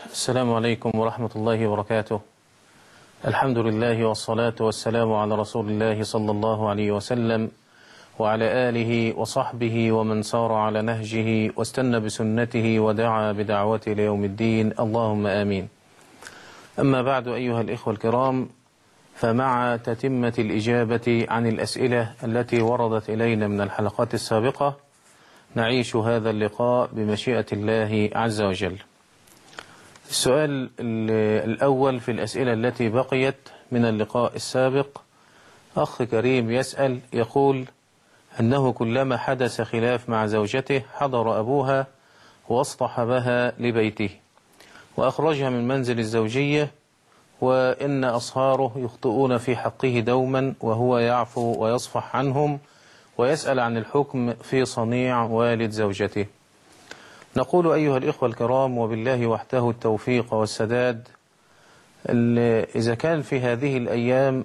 السلام عليكم ورحمة الله وبركاته. الحمد لله والصلاة والسلام على رسول الله صلى الله عليه وسلم وعلى آله وصحبه ومن سار على نهجه واستنى بسنته ودعا بدعوته ليوم الدين، اللهم آمين. أما بعد، أيها الإخوة الكرام، فمع تتمة الإجابة عن الأسئلة التي وردت إلينا من الحلقات السابقة، نعيش هذا اللقاء بمشيئة الله عز وجل. السؤال الأول في الأسئلة التي بقيت من اللقاء السابق، أخ كريم يسأل يقول أنه كلما حدث خلاف مع زوجته حضر أبوها واصطحبها لبيته وأخرجها من منزل الزوجية، وإن أصهاره يخطئون في حقه دوما وهو يعفو ويصفح عنهم، ويسأل عن الحكم في صنيع والد زوجته. نقول أيها الإخوة الكرام، وبالله وحده التوفيق والسداد، إذا كان في هذه الأيام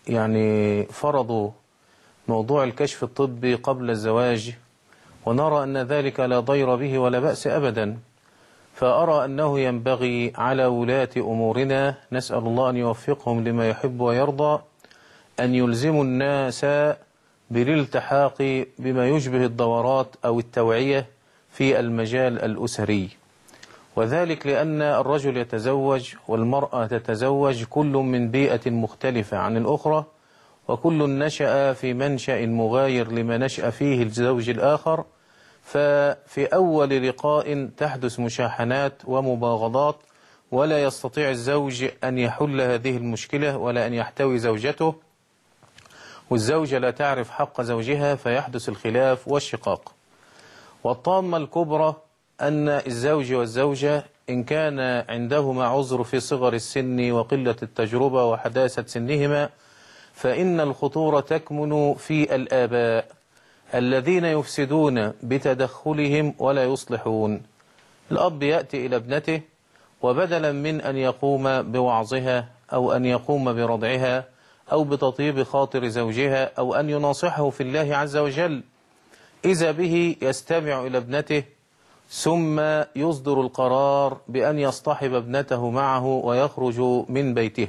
فرضوا موضوع الكشف الطبي قبل الزواج، ونرى أن ذلك لا ضير به ولا بأس أبدا، فأرى أنه ينبغي على ولاة أمورنا، نسأل الله أن يوفقهم لما يحب ويرضى، أن يلزموا الناس بالالتحاق بما يشبه الدورات أو التوعية في المجال الأسري، وذلك لأن الرجل يتزوج والمرأة تتزوج، كل من بيئة مختلفة عن الأخرى، وكل نشأ في منشأ مغاير لما نشأ فيه الزوج الآخر، ففي أول لقاء تحدث مشاحنات ومباغضات، ولا يستطيع الزوج أن يحل هذه المشكلة ولا أن يحتوي زوجته، والزوجة لا تعرف حق زوجها، فيحدث الخلاف والشقاق. والطامة الكبرى أن الزوج والزوجة إن كان عندهما عذر في صغر السن وقلة التجربة وحداثة سنهما، فإن الخطورة تكمن في الآباء الذين يفسدون بتدخلهم ولا يصلحون. الأب يأتي إلى ابنته، وبدلا من أن يقوم بوعظها أو أن يقوم برضعها أو بتطيب خاطر زوجها أو أن يناصحه في الله عز وجل، إذا به يستمع إلى ابنته ثم يصدر القرار بأن يصطحب ابنته معه ويخرج من بيته.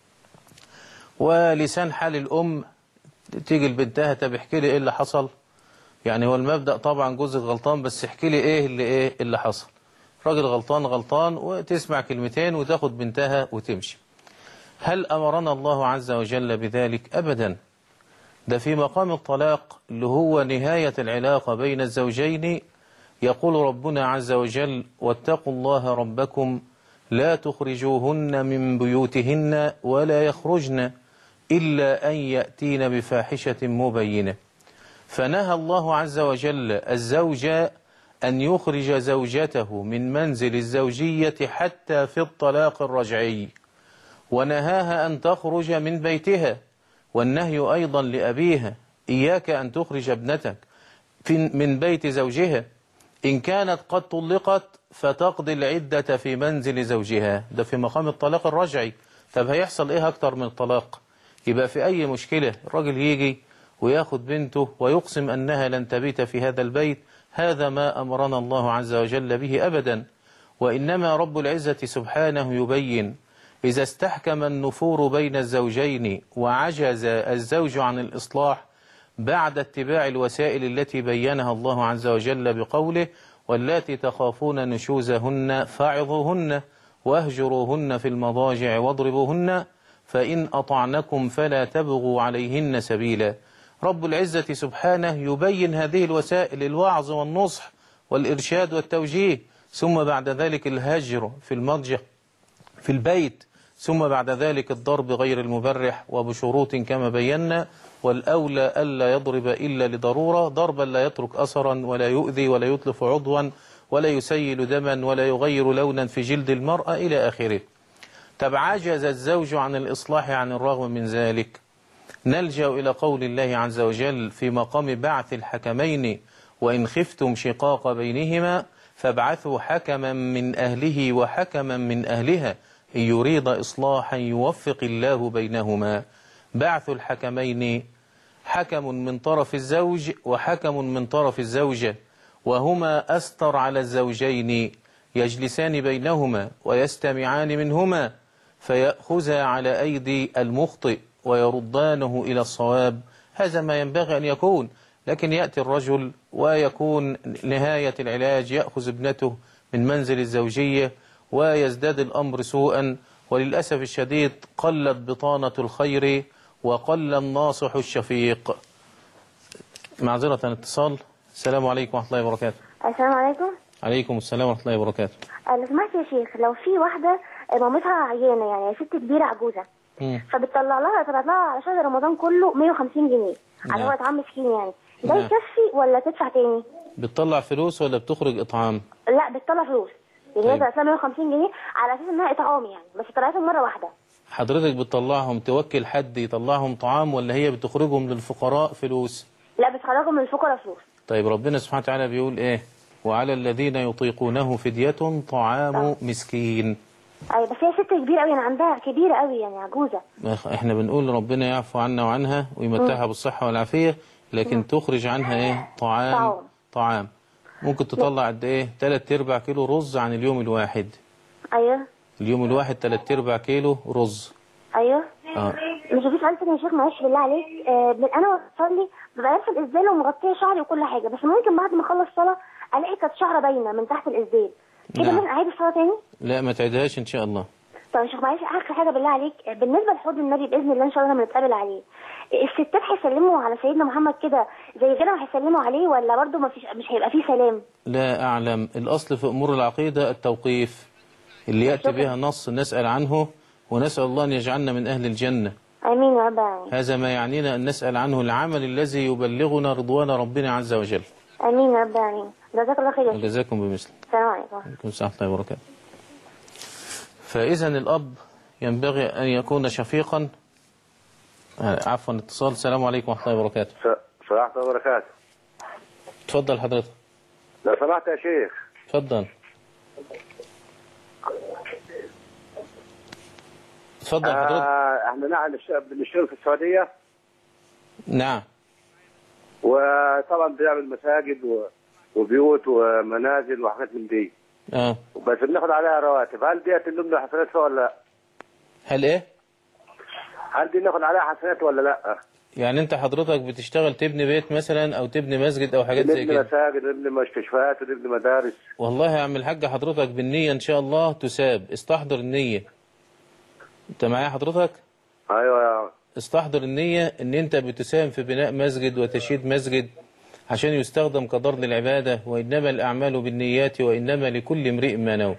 ولسان حال الأم تيجي لبنتها، طب احكي لي إيه اللي حصل، هو المبدأ طبعا جوزك غلطان، بس احكي لي إيه اللي حصل. راجل غلطان، وتسمع كلمتين وتاخد بنتها وتمشي. هل أمرنا الله عز وجل بذلك؟ أبدا. ده في مقام الطلاق اللي هو نهاية العلاقة بين الزوجين، يقول ربنا عز وجل: واتقوا الله ربكم لا تخرجوهن من بيوتهن ولا يخرجن إلا أن يأتين بفاحشة مبينة. فنهى الله عز وجل الزوج أن يخرج زوجته من منزل الزوجية حتى في الطلاق الرجعي، ونهاها أن تخرج من بيتها. والنهي أيضا لأبيها: إياك أن تخرج ابنتك من بيت زوجها، إن كانت قد طلقت فتقضي العدة في منزل زوجها. ده في مقام الطلاق الرجعي. طب هيحصل إيه أكتر من الطلاق؟ يبقى في أي مشكلة الراجل يجي وياخد بنته ويقسم أنها لن تبيت في هذا البيت، هذا ما أمرنا الله عز وجل به أبدا. وإنما رب العزة سبحانه يبين: إذا استحكم النفور بين الزوجين وعجز الزوج عن الإصلاح بعد اتباع الوسائل التي بينها الله عز وجل بقوله: واللاتي تخافون نشوزهن فاعظوهن واهجروهن في المضاجع واضربوهن فإن أطعنكم فلا تبغوا عليهن سبيلا. رب العزة سبحانه يبين هذه الوسائل: الوعظ والنصح والإرشاد والتوجيه، ثم بعد ذلك الهجر في المضجع في البيت، ثم بعد ذلك الضرب غير المبرح وبشروط كما بينا. والأولى ألا يضرب إلا لضرورة، ضربا لا يترك أثرا ولا يؤذي ولا يتلف عضوا ولا يسيل دما ولا يغير لونا في جلد المرأة إلى آخره. طب عجز الزوج عن الإصلاح عن الرغم من ذلك، نلجأ إلى قول الله عز وجل في مقام بعث الحكمين: وإن خفتم شقاق بينهما فابعثوا حكما من أهله وحكما من أهلها إن يريد إصلاحا يوفق الله بينهما. بعث الحكمين: حكم من طرف الزوج وحكم من طرف الزوجة، وهما أستر على الزوجين، يجلسان بينهما ويستمعان منهما فيأخذا على أيدي المخطئ ويردانه إلى الصواب. هذا ما ينبغي أن يكون. لكن يأتي الرجل ويكون نهاية العلاج يأخذ ابنته من منزل الزوجية ويزداد الأمر سوءا، وللأسف الشديد قلت بطانة الخير وقل الناصح الشفيق. معذرة اتصال. السلام عليكم ورحمة الله وبركاته. السلام عليكم. عليكم السلام ورحمة الله وبركاته. لو سمحت يا شيخ، لو في واحدة مامتها عيانة يعني ست كبيرة عجوزة فبتطلع لها على شهر رمضان كله 150 جنيه على هو إطعام مسكين، يعني ده يكفي ولا تدفع تاني؟ بتطلع فلوس ولا بتخرج إطعام؟ لا بتطلع فلوس، يعني هي بتطلع 150 جنيه على أساس إنها إطعام يعني، بس طلعتهم مرة واحدة. حضرتك بتطلعهم توكل حد يطلعهم طعام ولا هي بتخرجهم للفقراء فلوس؟ لا، بتخرجهم للفقراء فلوس. طيب ربنا سبحانه وتعالى بيقول إيه؟ وعلى الذين يطيقونه فدية طعام مسكين. أي بس هي ست كبيرة أوي، يعني عندها كبيرة أوي يعني عجوزة. احنا بنقول ربنا يعفو عنا وعنها ويمتعها بالصحة والعافية، لكن تخرج عنها ايه؟ طعام. ممكن تطلع قد ايه؟ 3/4 كيلو رز عن اليوم الواحد. ايوه. اليوم الواحد 3/4 كيلو رز. ايوه. مش في سؤال تاني يا شيخ معلش بالله عليك. انا بصلي ببقى لابسه الاسدال ومغطيه شعري وكل حاجه، بس ممكن بعد ما اخلص صلاه الاقي كانت شعره باينه من تحت الاسدال كده. ممكن اعيد الصلاه تاني؟ لا ما تعيدهاش ان شاء الله. طب يا شيخ معلش اخر حاجه بالله عليك، بالنسبه لحوض النبي باذن الله ان شاء الله لما نتقابل عليه، الستات هيسلموا على سيدنا محمد كده زي كده وهيسلموا عليه، ولا برضه مش هيبقى فيه سلام؟ لا اعلم. الاصل في امور العقيده التوقيف، اللي ياتي بها نص نسال عنه، ونسال الله ان يجعلنا من اهل الجنه. امين يا رب العالمين. هذا ما يعنينا ان نسال عنه العمل الذي يبلغنا رضوان ربنا عز وجل. امين يا رب العالمين. جزاك الله خير. وجزاكم بمثل. السلام عليكم. وعليكم السلام ورحمه الله وبركاته. فاذا الاب ينبغي ان يكون شفيقا. عفوا اتصال. السلام عليكم ورحمه الله وبركاته. السلام عليكم وبركاته. اتفضل حضرتك. لو سمحت يا شيخ. اتفضل. اتفضل حضرتك. احنا نعم بنشتغل في السعوديه. نعم. وطبعا بنعمل مساجد وبيوت ومنازل وحاجات من دي. بس بناخد عليها رواتب، هل ديت اللي لنا حسنات ولا لا؟ هل ايه؟ هل دي ناخد عليها حسنات ولا لا؟ يعني انت حضرتك بتشتغل تبني بيت مثلا او تبني مسجد او حاجات زي كده؟ نبني مساجد ونبني مستشفيات ونبني مدارس. والله يا عم الحاج حضرتك بالنية ان شاء الله تساب. استحضر النية. انت معايا حضرتك؟ ايوه يا استحضر النية ان انت بتساهم في بناء مسجد وتشييد مسجد عشان يستخدم كدار للعبادة، وإنما الأعمال بالنيات وإنما لكل امرئ ما نوى.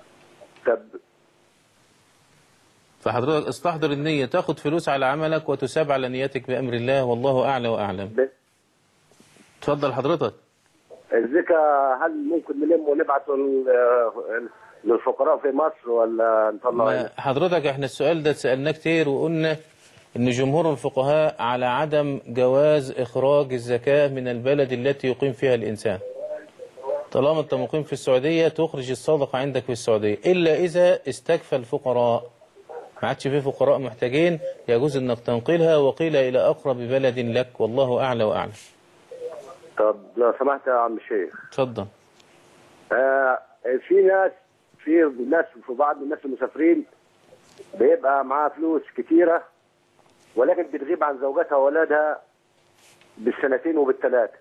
فحضرتك استحضر النية، تاخد فلوس على عملك وتساب على نيتك بأمر الله، والله أعلى وأعلم. اتفضل حضرتك. الزكاة هل ممكن نلم ونبعته للفقراء في مصر ولا نطلع؟ حضرتك احنا السؤال ده سألناه كتير وقلنا ان جمهور الفقهاء على عدم جواز اخراج الزكاة من البلد التي يقيم فيها الانسان. طالما انت مقيم في السعودية تخرج الصدقة عندك في السعودية، الا اذا استكفى الفقراء، ما عادش فيه فقراء محتاجين يجوز انك تنقلها وقيل الى اقرب بلد لك، والله اعلى واعلم. طب لو سمحت يا عم الشيخ. اتفضل. في ناس في بعض الناس المسافرين بيبقى معاها فلوس كتيرة ولكن بتغيب عن زوجتها وولادها بالسنتين وبالثلاثة.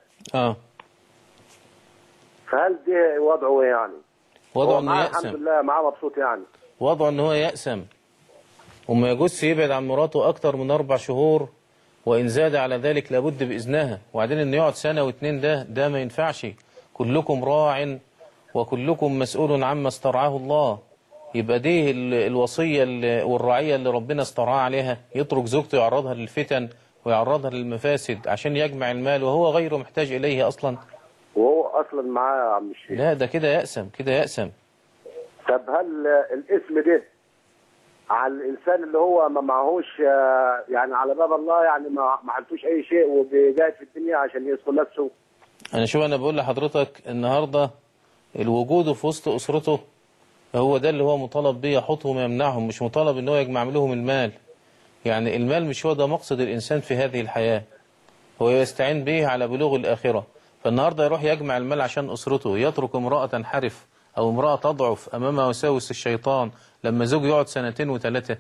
فهل ده وضعه ايه يعني؟ وضعه انه يأسم. الحمد لله معاه مبسوط يعني. وضعه ان هو يأسم وما يجوزش يبعد عن مراته اكتر من 4 شهور، وان زاد على ذلك لابد باذنها. وبعدين انه يقعد سنة و2 ده ما ينفعش. كلكم راع وكلكم مسؤول عما استرعاه الله. يبقى دي الوصية والرعية اللي ربنا استرعاه عليها، يترك زوجته يعرضها للفتن ويعرضها للمفاسد عشان يجمع المال وهو غير محتاج إليه أصلا. وهو أصلا معاه يا عم الشيخ. لا ده كده يأسم، كده يأسم. طب هل الاسم ده على الإنسان اللي هو ما معهوش يعني على باب الله، يعني ما حلتوش أي شيء وبيجاهد في الدنيا عشان يسكن نفسه؟ أنا بقول لحضرتك النهاردة الوجود في وسط أسرته هو ده اللي هو مطالب بيه، يحطهم ويمنعهم، مش مطالب ان هو يجمع لهم المال. يعني المال مش هو ده مقصد الإنسان في هذه الحياة، هو يستعين به على بلوغ الآخرة. فالنهاردة يروح يجمع المال عشان أسرته، يترك امرأة حرف أو امرأة تضعف أمام وساوس الشيطان لما زوج يقعد 2 و3 سنين؟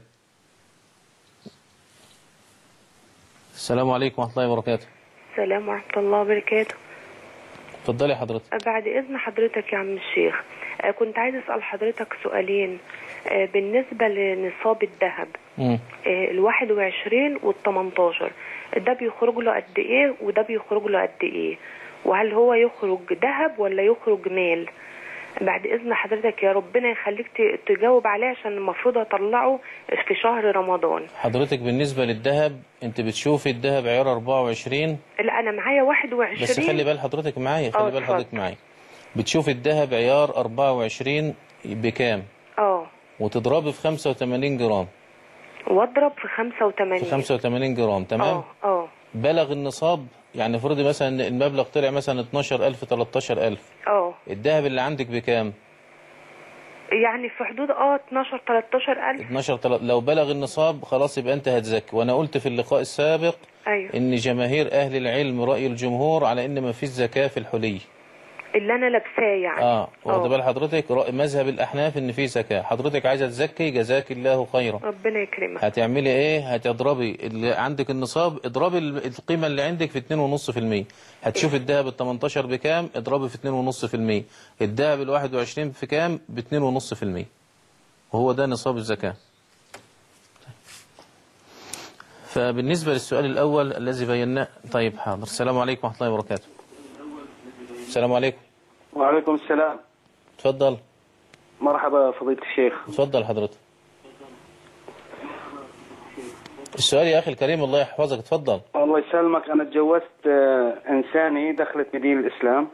السلام عليكم ورحمة الله وبركاته. السلام ورحمة الله وبركاته. اتفضلي حضرتك. بعد إذن حضرتك يا عم الشيخ، كنت عايز أسأل حضرتك سؤالين بالنسبة لنصاب الذهب. 21 وال18 ده بيخرج له قد إيه وده بيخرج له قد إيه؟ وهل هو يخرج ذهب ولا يخرج مال؟ بعد إذن حضرتك يا ربنا يخليك تجاوب عليه عشان المفروض أطلعه في شهر رمضان. حضرتك بالنسبة للذهب أنت بتشوفي الذهب عيار 24؟ لا أنا معايا 21. بس خلي بال حضرتك معايا، خلي بال حضرتك معايا. بتشوفي الذهب عيار 24 بكام؟ وتضربي في 85 جرام. واضرب في 85. في 85 جرام، تمام؟ بلغ النصاب، يعني فرضي مثلا المبلغ طلع مثلا 12,000 13,000. الذهب اللي عندك بكام؟ يعني في حدود 12 13,000. 12 لو بلغ النصاب خلاص يبقى انت هتزكي. وانا قلت في اللقاء السابق ان جماهير اهل العلم رأي الجمهور على ان ما فيش زكاة في الحلي اللي انا لابساه يعني. واخد بال حضرتك؟ مذهب الاحناف ان في زكاة. حضرتك عايزه تزكي، جزاك الله خيرا، ربنا يكرمك. هتعملي ايه؟ هتضربي اللي عندك النصاب، اضربي القيمة اللي عندك في 2.5%. هتشوف الذهب ال 18 بكام، اضربي في 2.5%. الذهب ال 21 في كام؟ ب 2.5%. وهو ده نصاب الزكاة. فبالنسبة للسؤال الأول الذي بيناه، طيب حاضر. السلام عليكم ورحمة الله وبركاته. السلام عليكم. وعليكم السلام. تفضل. مرحبا فضيلة الشيخ. تفضل حضرتك. السؤال يا أخي الكريم، الله يحفظك. تفضل. الله يسلمك. أنا تجوزت إنساني دخلت بدين الإسلام.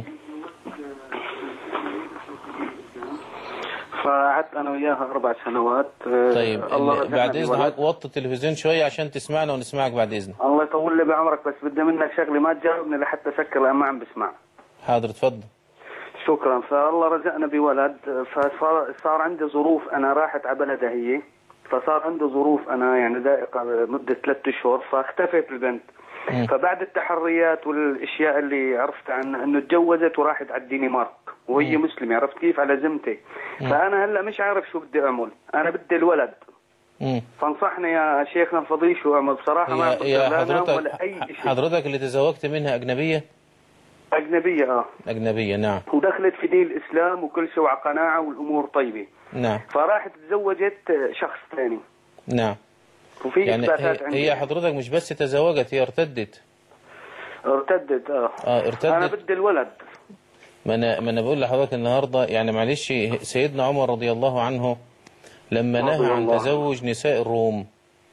فقعدت أنا وياها 4 سنوات. طيب بعد إذنك وطي التلفزيون شوية عشان تسمعنا ونسمعك بعد إذنك. الله يطول لي بعمرك، بس بدي منك شغلة ما تجاوبني لحتى أسكر لأن ما عم بسمع. حاضر تفضل. شكرا. فالله رزقنا بولد، فصار عندي ظروف. أنا راحت على بلدها هي، فصار عندي ظروف أنا يعني ضائقة مدة 3 أشهر، فاختفت البنت. فبعد التحريات والاشياء اللي عرفت عنها انه تجوزت وراحت على الدنمارك وهي مسلمه، عرفت كيف؟ على ذمتي. فانا هلا مش عارف شو بدي اعمل، انا بدي الولد. فانصحني يا شيخنا الفضيل شو اعمل بصراحه. ما حضرتك ولا اي شيء. حضرتك اللي تزوجت منها اجنبيه؟ اجنبيه. اجنبيه نعم. ودخلت في دين الاسلام وكل شيء وعلى قناعه والامور طيبه. نعم. فراحت تزوجت شخص ثاني. نعم. وفي يعني هي حضرتك مش بس تزوجت، هي ارتدت. ارتدت. ارتدت. انا بدي الولد. ما انا بقول لحضرتك النهارده، يعني معلش، سيدنا عمر رضي الله عنه لما نهى عن تزوج نساء الروم،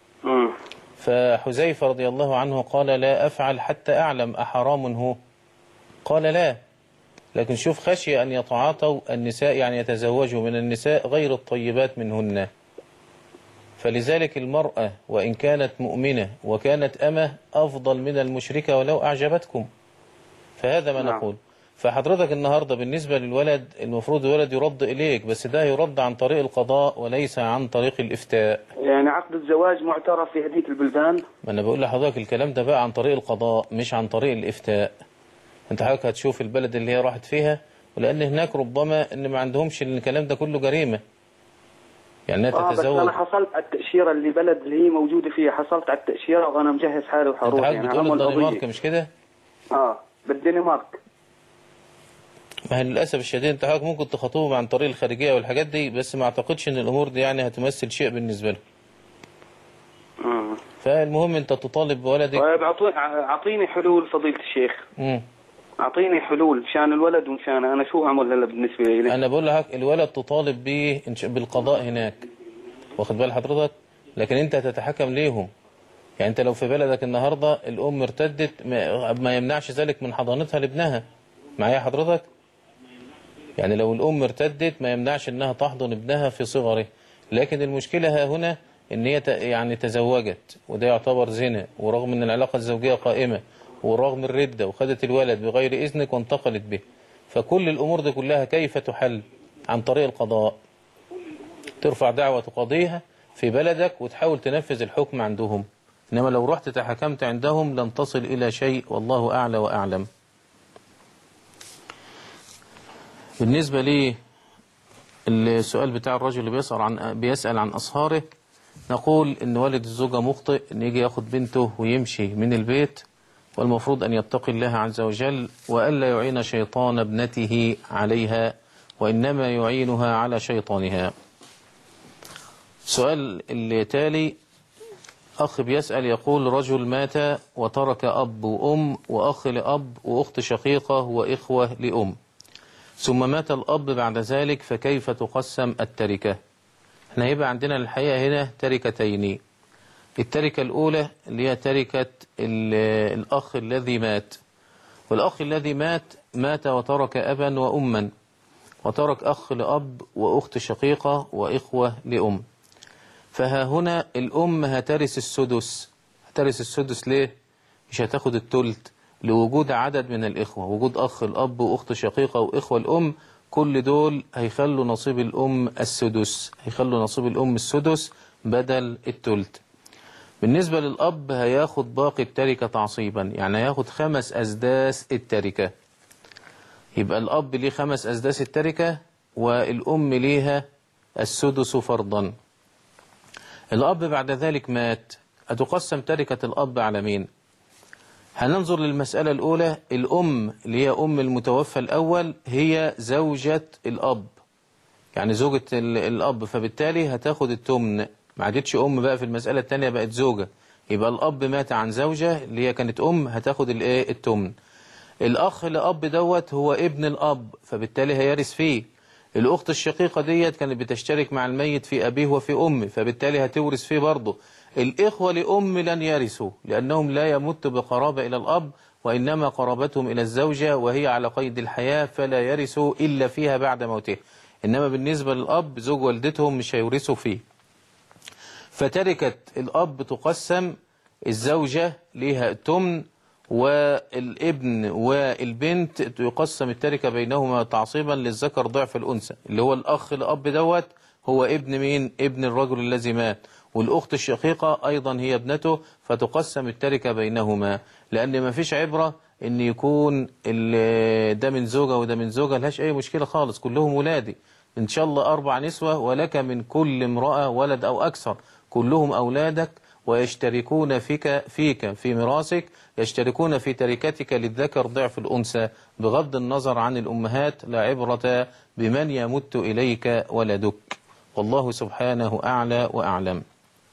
فحذيفة رضي الله عنه قال لا أفعل حتى أعلم أحرام هو؟ قال لا. لكن شوف، خشي أن يتعاطوا النساء، يعني يتزوجوا من النساء غير الطيبات منهن. فلذلك المرأة وإن كانت مؤمنة وكانت أمة أفضل من المشركة ولو أعجبتكم. فهذا ما نقول. فحضرتك النهاردة بالنسبة للولد، المفروض الولد يرد إليك، بس ده يرد عن طريق القضاء وليس عن طريق الإفتاء. يعني عقد الزواج معترف في هذيك البلدان؟ ما أنا بقول لحضرتك الكلام ده بقى عن طريق القضاء مش عن طريق الإفتاء. أنت حضرتك هتشوف البلد اللي هي راحت فيها، ولأن هناك ربما إن ما عندهمش الكلام ده كله جريمة. يعني تتزوج. بس أنا حصلت على التأشيرة اللي بلد اللي هي موجودة فيها، حصلت على التأشيرة وأنا مجهز حالي وحروح. أنت حضرتك بتقول الدنمارك مش كده؟ بالدنمارك. ما هي للأسف الشديد أنت حضرتك ممكن تخاطبهم عن طريق الخارجية والحاجات دي، بس ما أعتقدش إن الأمور دي يعني هتمثل شيء بالنسبة لهم. فالمهم أنت تطالب بولدك. طيب أعطيني حلول فضيلة الشيخ. أعطيني حلول مشان الولد ومشان أنا شو أعمل هلا بالنسبة لي؟ أنا بقول لك الولد تطالب به بالقضاء هناك، واخد بال حضرتك؟ لكن أنت تتحكم ليهم. يعني أنت لو في بلدك النهاردة الأم ارتدت، ما يمنعش ذلك من حضانتها لابنها. معايا حضرتك؟ يعني لو الأم ارتدت ما يمنعش أنها تحضن ابنها في صغره. لكن المشكلة ها هنا أن هي يعني تزوجت، وده يعتبر زنا، ورغم أن العلاقة الزوجية قائمة، ورغم الردة، وخدت الولد بغير إذنك وانتقلت به. فكل الأمور دي كلها كيف تحل؟ عن طريق القضاء. ترفع دعوة تقاضيها في بلدك وتحاول تنفذ الحكم عندهم. إنما لو رحت تحكمت عندهم لن تصل إلى شيء، والله أعلى وأعلم. بالنسبة لي السؤال بتاع الرجل اللي بيسأل عن أصهاره، نقول إن والد الزوجة مخطئ إن يجي ياخد بنته ويمشي من البيت، والمفروض أن يتقي الله عز وجل وألا يعين شيطان ابنته عليها، وإنما يعينها على شيطانها. السؤال التالي، أخ بيسأل يقول: رجل مات وترك أب وأم وأخ لأب وأخت شقيقة وإخوة لأم، ثم مات الأب بعد ذلك، فكيف تقسم التركة؟ احنا هيبقى عندنا الحقيقة هنا تركتين. التركة الأولى اللي هي تركة الأخ الذي مات، والأخ الذي مات وترك أبا وأما، وترك أخ لأب وأخت شقيقة وإخوة لأم. فها هنا الأم هترث السدس. هترث السدس ليه؟ مش هتاخد التلت، لوجود عدد من الإخوة، وجود أخ الأب وأخت شقيقة وإخوة الأم، كل دول هيخلوا نصيب الأم السدس، هيخلوا نصيب الأم السدس بدل التلت. بالنسبة للأب هياخد باقي التركة تعصيبا، يعني هياخد 5 أسداس التركة. يبقى الأب ليه 5 أسداس التركة، والأم ليها السدس فرضا. الأب بعد ذلك مات، هتقسم تركة الأب على مين؟ هننظر للمسألة الأولى. الأم اللي هي أم المتوفى الأول هي زوجة الأب، يعني زوجة الأب، فبالتالي هتاخد التمن، ما عادتش أم بقى في المسألة الثانية، بقت زوجة. يبقى الأب مات عن زوجة اللي هي كانت أم، هتاخد التمن. الأخ لأب دوت هو ابن الأب، فبالتالي هيرث فيه. الأخت الشقيقة ديت كانت بتشترك مع الميت في أبيه وفي أمه، فبالتالي هتورث فيه برضه. الإخوة لأم لن يرثوا، لأنهم لا يمت بقرابة إلى الأب، وإنما قرابتهم إلى الزوجة وهي على قيد الحياة، فلا يرثوا إلا فيها بعد موته. إنما بالنسبة للأب زوج والدتهم مش هيورثوا فيه. فتركة الأب تقسم، الزوجة ليها التمن، والابن والبنت يقسم التركة بينهما تعصيبا للذكر ضعف الأنثى، اللي هو الأخ الأب دوت هو ابن مين؟ ابن الرجل الذي مات. والأخت الشقيقة أيضا هي ابنته، فتقسم التركة بينهما، لأن ما فيش عبرة إن يكون ده من زوجة وده من زوجة، لهاش أي مشكلة خالص، كلهم ولادي إن شاء الله 4 نسوة، ولك من كل امرأة ولد أو أكثر، كلهم أولادك، ويشتركون فيك في ميراثك، يشتركون في تركتك للذكر ضعف الأنثى، بغض النظر عن الأمهات، لا عبرة بمن يمت إليك ولدك، والله سبحانه أعلى وأعلم.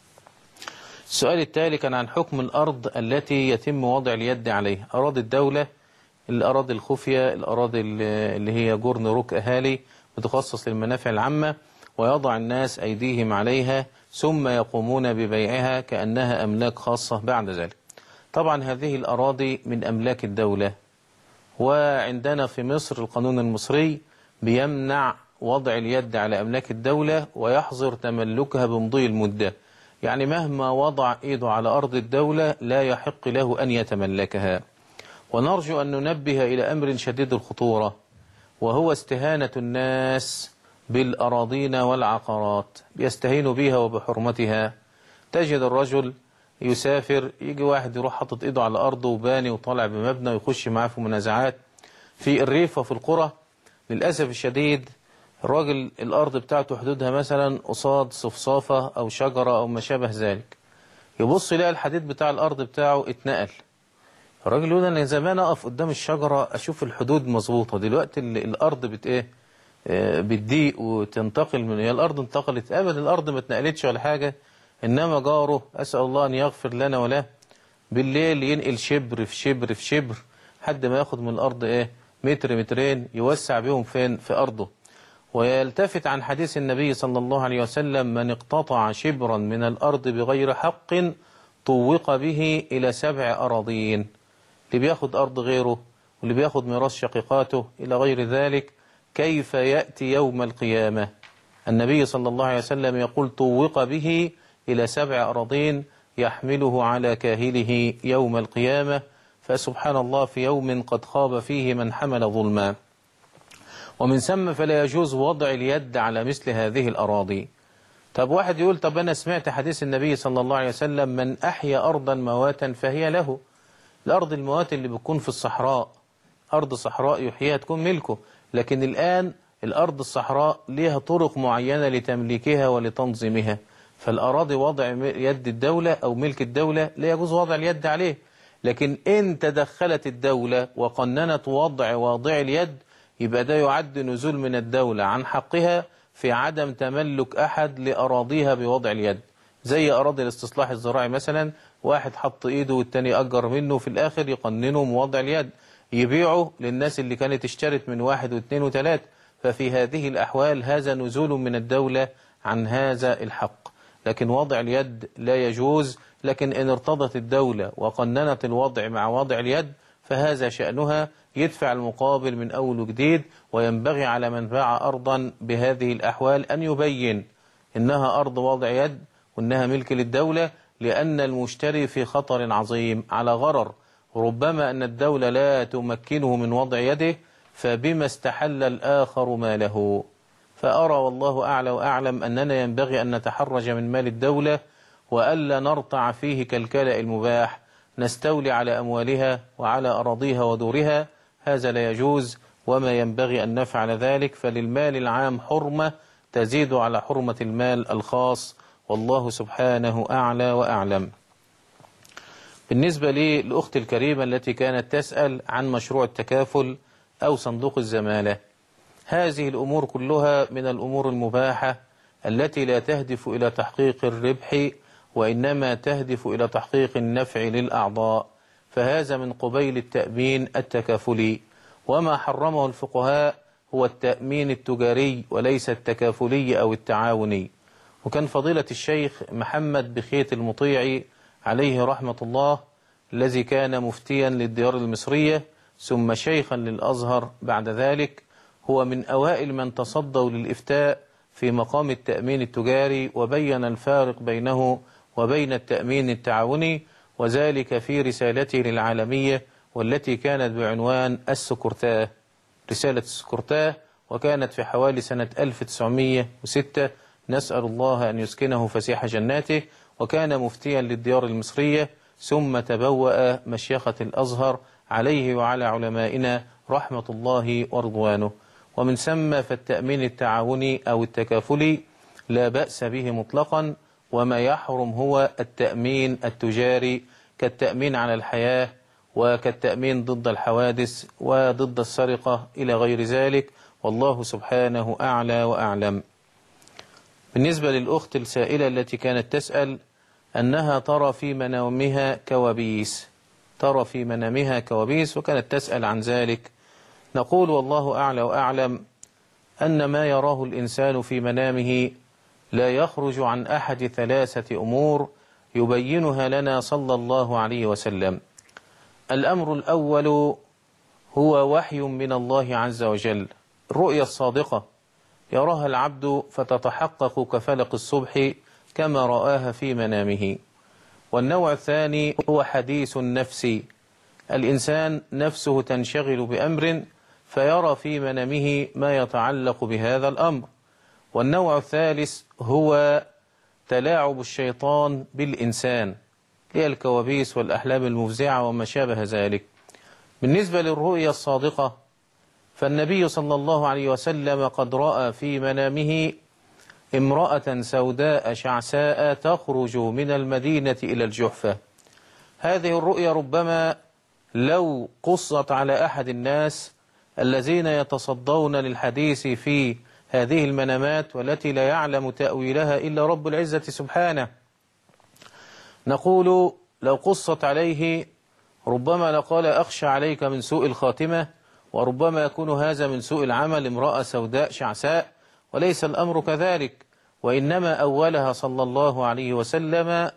السؤال التالي كان عن حكم الأرض التي يتم وضع اليد عليها، أراضي الدولة، الأراضي الخفية، الأراضي اللي هي جرن رك أهالي متخصص للمنافع العامة، ويضع الناس أيديهم عليها ثم يقومون ببيعها كأنها أملاك خاصة بعد ذلك. طبعا هذه الأراضي من أملاك الدولة، وعندنا في مصر القانون المصري بيمنع وضع اليد على أملاك الدولة، ويحظر تملكها بمضي المدة، يعني مهما وضع إيده على أرض الدولة لا يحق له أن يتملكها. ونرجو أن ننبه إلى أمر شديد الخطورة، وهو استهانة الناس بالأراضين والعقارات، بيستهينوا بها وبحرمتها. تجد الرجل يسافر، يجي واحد يروح حاطط إيده على أرضه وباني وطالع بمبنى، ويخش معاه في منازعات في الريف وفي القرى. للأسف الشديد الراجل الأرض بتاعته حدودها مثلا قصاد صفصافة أو شجرة أو ما شابه ذلك، يبص يلاقي الحديد بتاع الأرض بتاعه اتنقل. الراجل يقول أنا زمان أقف قدام الشجرة أشوف الحدود مظبوطة، دلوقتي الأرض بتضيق وتنتقل من هي الأرض انتقلت. أبدا الأرض ما اتنقلتش ولا حاجة، إنما جاره أسأل الله أن يغفر لنا وله بالليل ينقل شبر في شبر في شبر حد ما ياخد من الأرض متر مترين يوسع بيهم فين في أرضه. ويلتفت عن حديث النبي صلى الله عليه وسلم: من اقتطع شبرا من الأرض بغير حق طوق به إلى 7 أراضين. اللي بياخد أرض غيره واللي بياخد ميراث شقيقاته إلى غير ذلك، كيف يأتي يوم القيامة؟ النبي صلى الله عليه وسلم يقول: طوق به إلى 7 أراضين يحمله على كاهله يوم القيامة. فسبحان الله، في يوم قد خاب فيه من حمل ظلما. ومن ثم فلا يجوز وضع اليد على مثل هذه الأراضي. طب واحد يقول: طب أنا سمعت حديث النبي صلى الله عليه وسلم: من أحيا أرضا مواتا فهي له. الأرض الموات اللي بتكون في الصحراء، أرض صحراء يحييها تكون ملكه. لكن الآن الأرض الصحراء لها طرق معينة لتمليكها ولتنظيمها، فالأراضي وضع يد الدولة أو ملك الدولة لا يجوز وضع اليد عليه. لكن إن تدخلت الدولة وقننت واضع اليد، يبقى ده يعد نزول من الدولة عن حقها في عدم تملك أحد لأراضيها بوضع اليد. زي أراضي الاستصلاح الزراعي مثلا، واحد حط إيده والتاني أجر منه، في الآخر يقننه بوضع اليد، يبيعه للناس اللي كانت اشترت من 1 و2 و3. ففي هذه الأحوال هذا نزول من الدولة عن هذا الحق، لكن وضع اليد لا يجوز. لكن إن ارتضت الدولة وقننت الوضع مع وضع اليد فهذا شأنها، يدفع المقابل من أول وجديد. وينبغي على من باع أرضا بهذه الأحوال أن يبين إنها أرض وضع يد وإنها ملك للدولة، لأن المشتري في خطر عظيم على غرر، ربما أن الدولة لا تمكنه من وضع يده، فبما استحل الآخر ماله. فأرى والله أعلى وأعلم أننا ينبغي أن نتحرج من مال الدولة، وألا نرتع فيه كالكلاء المباح، نستولي على أموالها وعلى أراضيها ودورها، هذا لا يجوز وما ينبغي أن نفعل ذلك. فللمال العام حرمة تزيد على حرمة المال الخاص، والله سبحانه أعلى وأعلم. بالنسبة للأخت الكريمة التي كانت تسأل عن مشروع التكافل أو صندوق الزمالة، هذه الأمور كلها من الأمور المباحة التي لا تهدف إلى تحقيق الربح، وإنما تهدف إلى تحقيق النفع للأعضاء، فهذا من قبيل التأمين التكافلي. وما حرمه الفقهاء هو التأمين التجاري وليس التكافلي أو التعاوني. وكان فضيلة الشيخ محمد بخيت المطيعي عليه رحمة الله، الذي كان مفتيا للديار المصرية ثم شيخا للأزهر بعد ذلك، هو من أوائل من تصدوا للإفتاء في مقام التأمين التجاري، وبين الفارق بينه وبين التأمين التعاوني، وذلك في رسالته للعالمية والتي كانت بعنوان السكرتاه، رسالة السكرتاه، وكانت في حوالي سنة 1906. نسأل الله أن يسكنه فسيح جناته. وكان مفتيا للديار المصرية ثم تبوأ مشيخة الأزهر عليه وعلى علمائنا رحمة الله ورضوانه. ومن ثم فالتأمين التعاوني أو التكافلي لا بأس به مطلقا، وما يحرم هو التأمين التجاري كالتأمين على الحياة وكالتأمين ضد الحوادث وضد السرقة إلى غير ذلك، والله سبحانه أعلى وأعلم. بالنسبة للأخت السائلة التي كانت تسأل أنها ترى في منامها كوابيس، وكانت تسأل عن ذلك، نقول والله أعلى وأعلم أن ما يراه الإنسان في منامه لا يخرج عن أحد 3 أمور يبينها لنا صلى الله عليه وسلم. الأمر الأول هو وحي من الله عز وجل، الرؤيا الصادقة يراها العبد فتتحقق كفلق الصبح كما رآها في منامه. والنوع الثاني هو حديث النفس، الإنسان نفسه تنشغل بأمر فيرى في منامه ما يتعلق بهذا الأمر. والنوع الثالث هو تلاعب الشيطان بالإنسان، هي الكوابيس والأحلام المفزعة وما شابه ذلك. بالنسبة للرؤيا الصادقة فالنبي صلى الله عليه وسلم قد رأى في منامه امرأة سوداء شعساء تخرج من المدينة إلى الجحفة. هذه الرؤيا ربما لو قصت على أحد الناس الذين يتصدون للحديث في هذه المنامات والتي لا يعلم تأويلها إلا رب العزة سبحانه، نقول لو قصت عليه ربما لقال أخشى عليك من سوء الخاتمة، وربما يكون هذا من سوء العمل، امرأة سوداء شعساء، وليس الأمر كذلك، وإنما أولها صلى الله عليه وسلم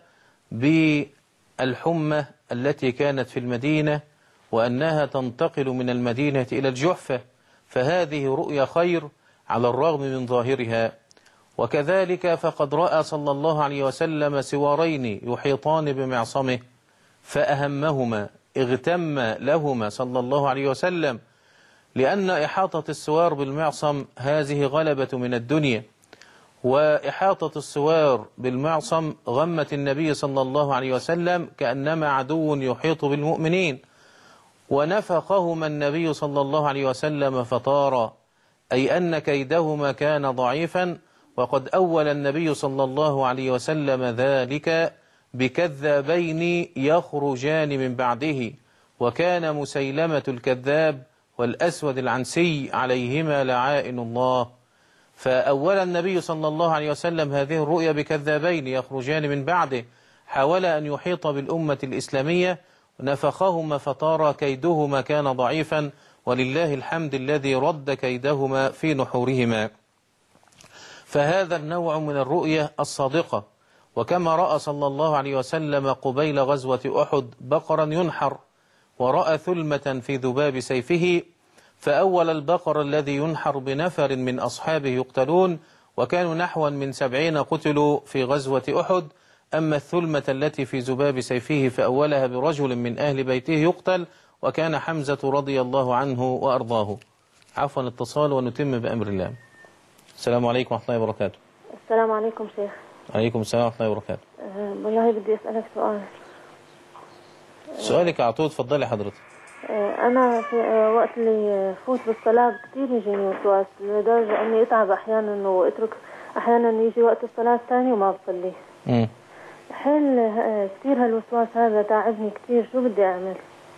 بالحمى التي كانت في المدينة وأنها تنتقل من المدينة إلى الجحفة، فهذه رؤيا خير على الرغم من ظاهرها. وكذلك فقد رأى صلى الله عليه وسلم سوارين يحيطان بمعصمه فأهمهما، اغتم لهما صلى الله عليه وسلم، لأن إحاطة السوار بالمعصم هذه غلبة من الدنيا، وإحاطة السوار بالمعصم غمت النبي صلى الله عليه وسلم كأنما عدو يحيط بالمؤمنين، ونفخهما النبي صلى الله عليه وسلم فطار أي أن كيدهما كان ضعيفا، وقد أول النبي صلى الله عليه وسلم ذلك بكذابين يخرجان من بعده، وكان مسيلمة الكذاب والأسود العنسي عليهما لعائن الله. فأول النبي صلى الله عليه وسلم هذه الرؤيا بكذابين يخرجان من بعده، حاول أن يحيط بالأمة الإسلامية، نفخهما فطار كيدهما كان ضعيفا، ولله الحمد الذي رد كيدهما في نحورهما. فهذا النوع من الرؤية الصادقة. وكما رأى صلى الله عليه وسلم قبيل غزوة أحد بقرا ينحر، ورأى ثلمة في ذباب سيفه، فأول البقر الذي ينحر بنفر من أصحابه يقتلون، وكانوا نحوا من 70 قتلوا في غزوة أحد. أما الثلمة التي في ذباب سيفه فأولها برجل من أهل بيته يقتل، وكان حمزة رضي الله عنه وأرضاه. عفوا اتصال ونتم بأمر الله. السلام عليكم ورحمة الله وبركاته. السلام عليكم شيخ. عليكم السلام ورحمة الله وبركاته. والله بدي أسألك سؤال. سؤالك على طول، اتفضلي حضرتك. أنا في وقت اللي فوت بالصلاة كتير يجيني وسواس لدرجة إني أتعب أحيانا وأترك، أحيانا يجي وقت الصلاة الثاني وما بصلي. حل كتير هالوسواس هذا تعبني كتير، شو بدي أعمل؟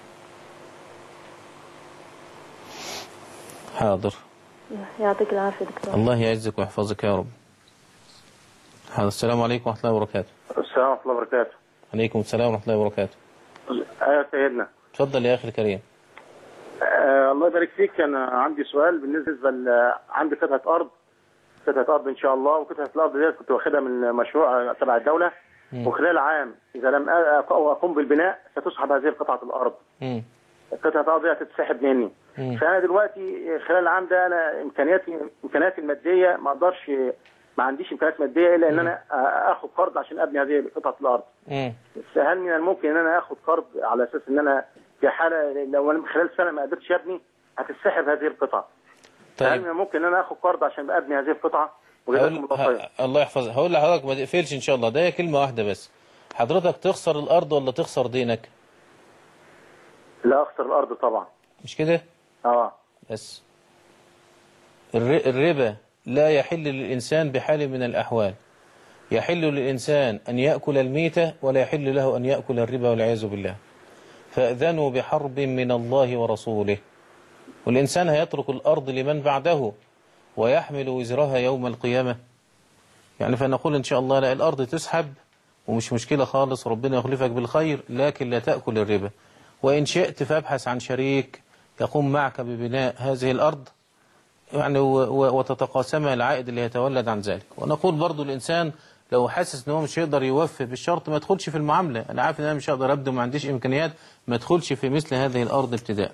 حاضر. يعطيك العافية دكتور. الله يعزك ويحفظك يا رب. حاضر. السلام عليكم ورحمة الله وبركاته. السلام ورحمة الله وبركاته. عليكم السلام ورحمة الله وبركاته. أيوة سيدنا. اتفضل يا أخي الكريم. الله يبارك فيك. أنا عندي سؤال بالنسبة عندي قطعة أرض إن شاء الله، وقطعة الأرض دي كنت واخدها من مشروع تبع الدولة، وخلال عام إذا لم أقوم بالبناء ستسحب هذه قطعة الأرض. قطعة الأرض دي هتتسحب مني. فأنا دلوقتي خلال العام ده أنا إمكانياتي المادية ما عنديش إمكانيات مادية إلا إن أنا آخد قرض عشان أبني هذه قطعة الأرض. هل من الممكن إن أنا آخد قرض على أساس إن أنا في حالة لو أنا خلال سنة ما قدرتش أبني هتتسحب هذه القطعة؟ طيب. هل من الممكن إن أنا آخد قرض عشان أبني هذه القطعة؟ الله يحفظك. هقول لحضرتك ما تقفلش إن شاء الله، ده كلمة واحدة بس. حضرتك تخسر الأرض ولا تخسر دينك؟ لا أخسر الأرض طبعا. مش كده؟ بس الربا لا يحل للإنسان بحال من الأحوال. يحل للإنسان أن يأكل الميتة، ولا يحل له أن يأكل الربا والعياذ بالله. فأذنوا بحرب من الله ورسوله. والإنسان هيترك الأرض لمن بعده ويحمل وزرها يوم القيامة. يعني فنقول إن شاء الله لا، الأرض تسحب ومش مشكلة خالص، ربنا يخلفك بالخير، لكن لا تأكل الربا. وإن شئت فابحث عن شريك يقوم معك ببناء هذه الأرض، يعني وتتقاسمها العائد اللي يتولد عن ذلك. ونقول برضو الإنسان لو حاسس إنه مش يقدر يوفي بالشرط ما يدخلش في المعاملة. أنا عارف إن أنا مش هقدر أبدأ وما عنديش إمكانيات، ما يدخلش في مثل هذه الأرض ابتداء.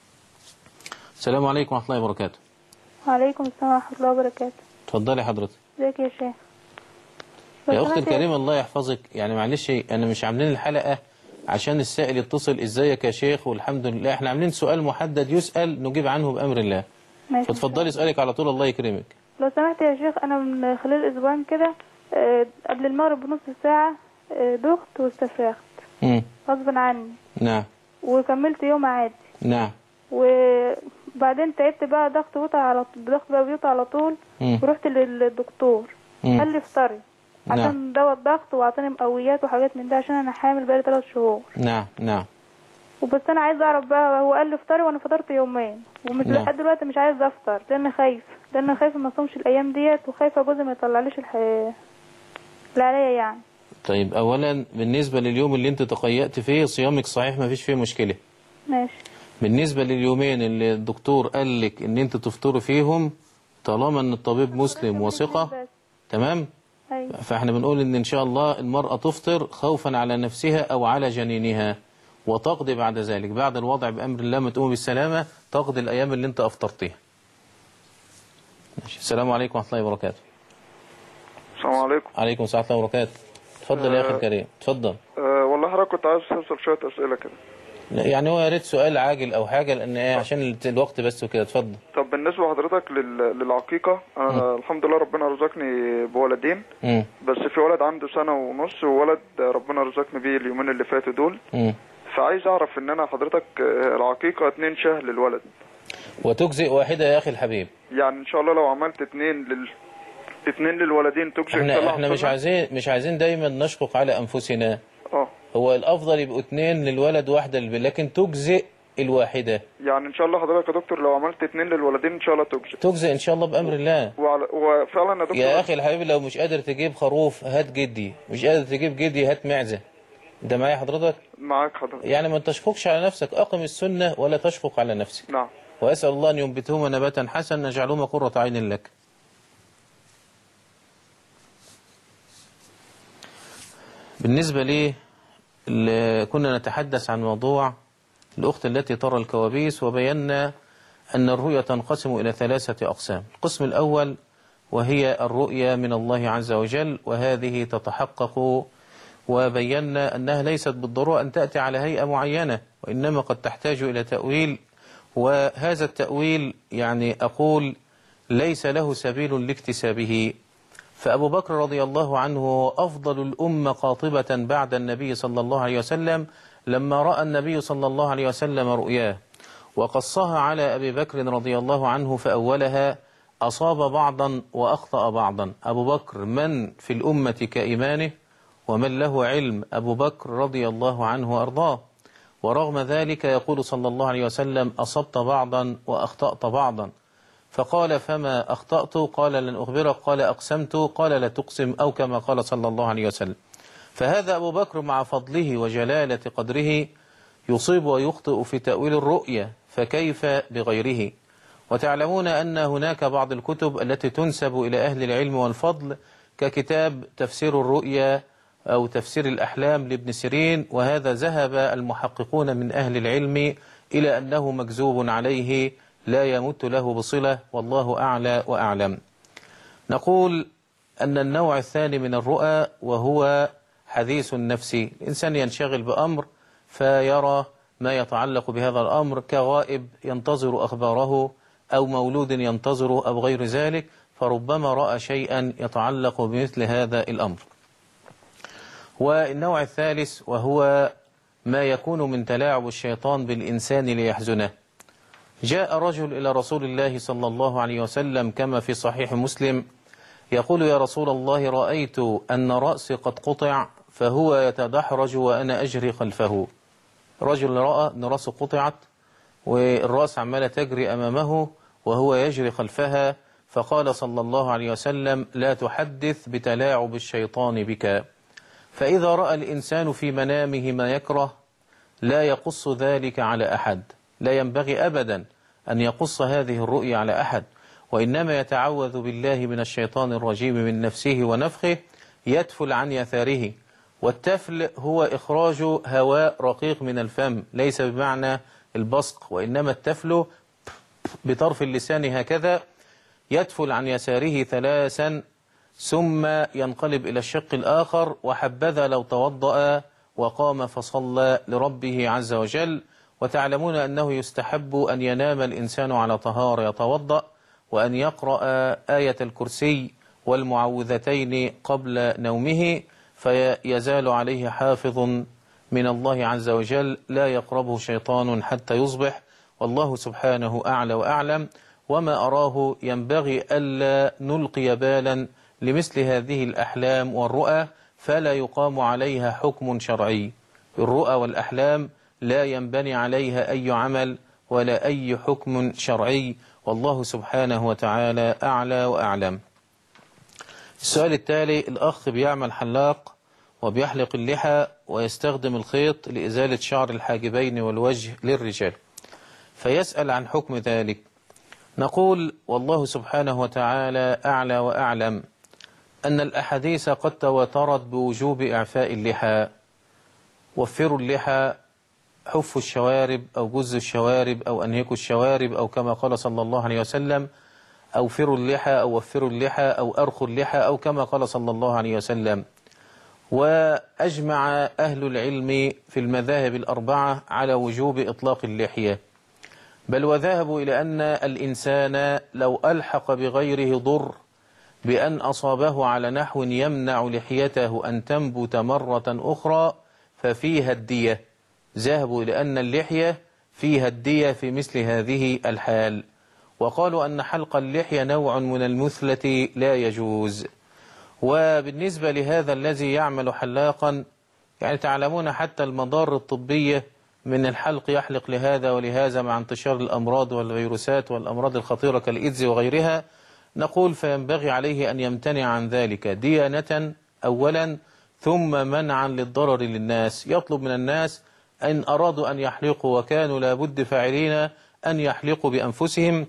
السلام عليكم ورحمة الله وبركاته. وعليكم السلام ورحمة الله وبركاته. اتفضلي حضرتك. ازيك يا شيخ؟ يا أختي الكريمة الله يحفظك. يعني معلش أنا مش عاملين الحلقة عشان السائل يتصل ازيك يا شيخ والحمد لله، احنا عاملين سؤال محدد يسأل نجيب عنه بأمر الله. فتفضلي اسألك على طول، الله يكرمك. لو سمحت يا شيخ، أنا من خلال أسبوعين كده قبل المغرب بنص ساعة دخت واستفرغت غصبا عني. نعم. وكملت يوم عادي. نعم. وبعدين تعبت بقى، ضغط بقى بيوطى على طول. ورحت للدكتور قال لي افطري عشان دواء الضغط، واعطاني مقويات وحاجات من ده عشان انا حامل بقالي 3 شهور. نعم نعم. وبس انا عايزه اعرف بقى، هو قال لي افطري وانا فطرت يومين، ومش لحد دلوقتي مش عايزه افطر لان خايفه ما اصومش الايام ديت، وخايفه جوزي ما يطلعليش اللي عليا يعني. طيب اولا بالنسبه لليوم اللي انت تقيأت فيه صيامك صحيح، ما فيش فيه مشكله. ماشي. بالنسبه لليومين اللي الدكتور قال لك ان انت تفطري فيهم، طالما ان الطبيب مسلم وثقه تمام. أيوة. فاحنا بنقول ان شاء الله المرأة تفطر خوفا على نفسها او على جنينها، وتقضي بعد ذلك بعد الوضع بأمر الله ما تقوم بالسلامة، تقضي الأيام اللي انت أفطرتها. السلام عليكم ورحمة الله وبركاته. السلام عليكم. عليكم السلام ورحمة الله وبركاته. اتفضل يا أخي الكريم، اتفضل. والله حضرتك كنت عايز أسأل شوية أسئلة كده. يعني هو يا ريت سؤال عاجل أو حاجة، لأن عشان الوقت بس وكده. اتفضل. طب بالنسبة لحضرتك للعقيقة، أنا الحمد لله ربنا رزقني بولدين. بس في ولد عنده 1.5 سنة، وولد ربنا رزقني بيه اليومين اللي فاتوا دول. فعايز أعرف إن أنا حضرتك العقيقة 2 شهر للولد. وتجزئ واحدة يا أخي الحبيب. يعني إن شاء الله لو عملت اتنين للولدين تجزئ إن شاء الله. احنا مش عايزين دايما نشقق على أنفسنا. اه هو الأفضل يبقوا 2 للولد واحدة للبنت، لكن تجزئ الواحدة. يعني إن شاء الله حضرتك يا دكتور لو عملت 2 للولدين إن شاء الله تجزئ إن شاء الله بأمر الله. وفعلا يا دكتور يا أخي الحبيب لو مش قادر تجيب خروف هات جدي، مش قادر تجيب جدي هات معزة. أنت معايا حضرتك؟ معاك حضرتك. يعني ما تشققش على نفسك، أقم السنة ولا تشقق على نفسك. نعم. وأسأل الله أن ينبتهما نباتا حسنا نجعلهما قرة عين لك. بالنسبة لي كنا نتحدث عن موضوع الأخت التي ترى الكوابيس، وبينا أن الرؤية تنقسم إلى 3 أقسام. القسم الأول وهي الرؤية من الله عز وجل، وهذه تتحقق، وبينا أنها ليست بالضرورة أن تأتي على هيئة معينة، وإنما قد تحتاج إلى تأويل، وهذا التأويل يعني أقول ليس له سبيل لاكتسابه. فأبو بكر رضي الله عنه أفضل الأمة قاطبة بعد النبي صلى الله عليه وسلم، لما رأى النبي صلى الله عليه وسلم رؤياه وقصها على أبي بكر رضي الله عنه فأولها، أصاب بعضا وأخطأ بعضا. أبو بكر من في الأمة كإيمانه ومن له علم، أبو بكر رضي الله عنه وأرضاه، ورغم ذلك يقول صلى الله عليه وسلم أصبت بعضا وأخطأت بعضا. فقال فما أخطأت؟ قال لن أخبرك. قال أقسمت؟ قال لا تقسم، أو كما قال صلى الله عليه وسلم. فهذا أبو بكر مع فضله وجلالة قدره يصيب ويخطئ في تأويل الرؤية، فكيف بغيره؟ وتعلمون أن هناك بعض الكتب التي تنسب إلى أهل العلم والفضل، ككتاب تفسير الرؤيا أو تفسير الأحلام لابن سيرين، وهذا ذهب المحققون من أهل العلم إلى أنه مكذوب عليه لا يمت له بصلة، والله أعلى وأعلم. نقول أن النوع الثاني من الرؤى وهو حديث النفس، الإنسان ينشغل بأمر فيرى ما يتعلق بهذا الأمر، كغائب ينتظر أخباره أو مولود ينتظره أو غير ذلك، فربما رأى شيئا يتعلق بمثل هذا الأمر. والنوع الثالث وهو ما يكون من تلاعب الشيطان بالإنسان ليحزنه. جاء رجل إلى رسول الله صلى الله عليه وسلم كما في صحيح مسلم يقول يا رسول الله رأيت أن رأسي قد قطع فهو يتدحرج وأنا أجري خلفه. رجل رأى أن رأسه قطعت والرأس عمالة تجري أمامه وهو يجري خلفها، فقال صلى الله عليه وسلم لا تحدث بتلاعب الشيطان بك. فإذا رأى الإنسان في منامه ما يكره لا يقص ذلك على أحد، لا ينبغي أبدا أن يقص هذه الرؤيا على أحد، وإنما يتعوذ بالله من الشيطان الرجيم من نفسه ونفخه، يتفل عن يثاره. والتفل هو إخراج هواء رقيق من الفم، ليس بمعنى البصق، وإنما التفل بطرف اللسان هكذا، يتفل عن يساره 3 ثم ينقلب إلى الشق الآخر، وحبذا لو توضأ وقام فصلى لربه عز وجل. وتعلمون أنه يستحب أن ينام الإنسان على طهارة، يتوضأ وأن يقرأ آية الكرسي والمعوذتين قبل نومه، فيزال عليه حافظ من الله عز وجل لا يقربه شيطان حتى يصبح، والله سبحانه أعلى وأعلم. وما أراه ينبغي ألا نلقي بالا لمثل هذه الأحلام والرؤى، فلا يقام عليها حكم شرعي. الرؤى والأحلام لا ينبني عليها أي عمل ولا أي حكم شرعي، والله سبحانه وتعالى أعلى وأعلم. السؤال التالي، الأخ بيعمل حلاق وبيحلق اللحى ويستخدم الخيط لإزالة شعر الحاجبين والوجه للرجال، فيسأل عن حكم ذلك. نقول والله سبحانه وتعالى أعلى وأعلم أن الأحاديث قد تواترت بوجوب إعفاء اللحى. وفروا اللحى، حفوا الشوارب أو جزوا الشوارب أو أنهكوا الشوارب، أو كما قال صلى الله عليه وسلم أوفروا اللحى أو وفروا اللحى أو أرخوا اللحى، أو كما قال صلى الله عليه وسلم. وأجمع أهل العلم في المذاهب الأربعة على وجوب إطلاق اللحية، بل وذهبوا إلى أن الإنسان لو ألحق بغيره ضر بأن أصابه على نحو يمنع لحيته أن تنبت مرة أخرى ففيها الدية. ذهبوا إلى أن اللحية فيها الدية في مثل هذه الحال. وقالوا أن حلق اللحية نوع من المثلة لا يجوز. وبالنسبة لهذا الذي يعمل حلاقا، يعني تعلمون حتى المضار الطبية من الحلق، يحلق لهذا ولهذا مع انتشار الأمراض والفيروسات والأمراض الخطيرة كالإيدز وغيرها. نقول فينبغي عليه أن يمتنع عن ذلك ديانة أولا، ثم منعا للضرر للناس. يطلب من الناس إن أرادوا أن يحلقوا وكانوا لابد فاعلين أن يحلقوا بأنفسهم.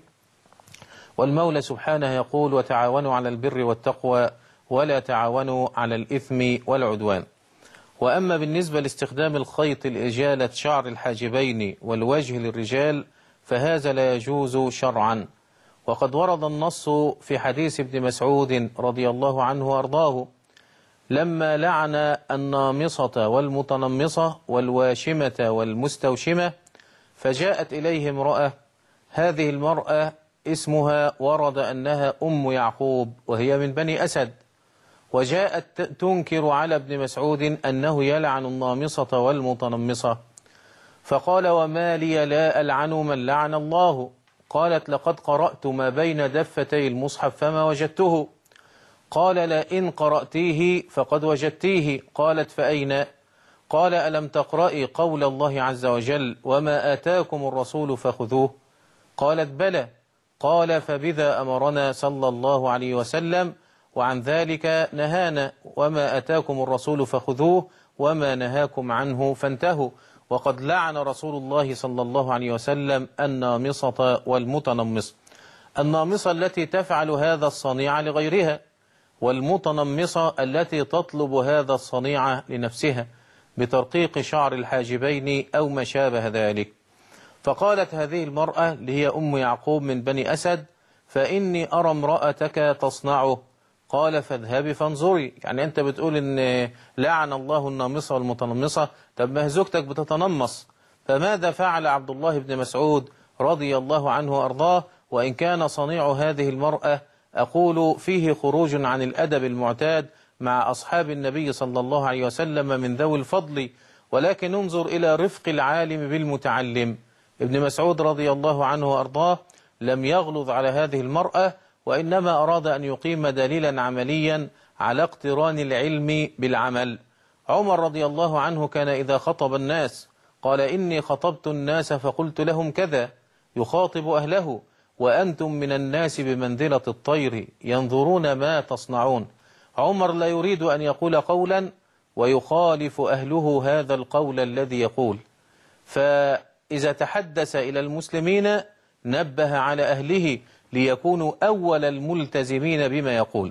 والمولى سبحانه يقول: وتعاونوا على البر والتقوى ولا تعاونوا على الإثم والعدوان. وأما بالنسبة لاستخدام الخيط لإجالة شعر الحاجبين والوجه للرجال فهذا لا يجوز شرعا. وقد ورد النص في حديث ابن مسعود رضي الله عنه وأرضاه لما لعن النامصة والمتنمصة والواشمة والمستوشمة، فجاءت إليه امرأة، هذه المرأة اسمها ورد أنها أم يعقوب وهي من بني أسد، وجاءت تنكر على ابن مسعود أنه يلعن النامصة والمتنمصة، فقال: وما لي لا ألعن من لعن الله؟ قالت: لقد قرأت ما بين دفتي المصحف فما وجدته. قال: لئن قرأتيه فقد وجدتيه. قالت: فأين؟ قال: ألم تقرأي قول الله عز وجل: وما آتاكم الرسول فخذوه؟ قالت: بلى. قال: فبذا أمرنا صلى الله عليه وسلم، وعن ذلك نهانا: وما آتاكم الرسول فخذوه وما نهاكم عنه فانتهوا. وقد لعن رسول الله صلى الله عليه وسلم النامصة والمتنمصة. النامصة التي تفعل هذا الصنيع لغيرها، والمتنمصة التي تطلب هذا الصنيع لنفسها بترقيق شعر الحاجبين أو ما شابه ذلك. فقالت هذه المرأة اللي هي أم يعقوب من بني أسد: فإني أرى امرأتك تصنعه. قال: فاذهبي فانظري. يعني أنت بتقول إن لعن الله النامصة والمتنمصة، طب ما زوجتك بتتنمص. فماذا فعل عبد الله بن مسعود رضي الله عنه وأرضاه؟ وإن كان صنيع هذه المرأة أقول فيه خروج عن الأدب المعتاد مع أصحاب النبي صلى الله عليه وسلم من ذوي الفضل، ولكن انظر إلى رفق العالم بالمتعلم. ابن مسعود رضي الله عنه وأرضاه لم يغلظ على هذه المرأة، وإنما أراد أن يقيم دليلا عمليا على اقتران العلم بالعمل. عمر رضي الله عنه كان إذا خطب الناس قال: إني خطبت الناس فقلت لهم كذا، يخاطب أهله: وأنتم من الناس بمنزلة الطير ينظرون ما تصنعون. عمر لا يريد أن يقول قولا ويخالف أهله هذا القول الذي يقول، فإذا تحدث إلى المسلمين نبه على أهله ليكونوا أول الملتزمين بما يقول.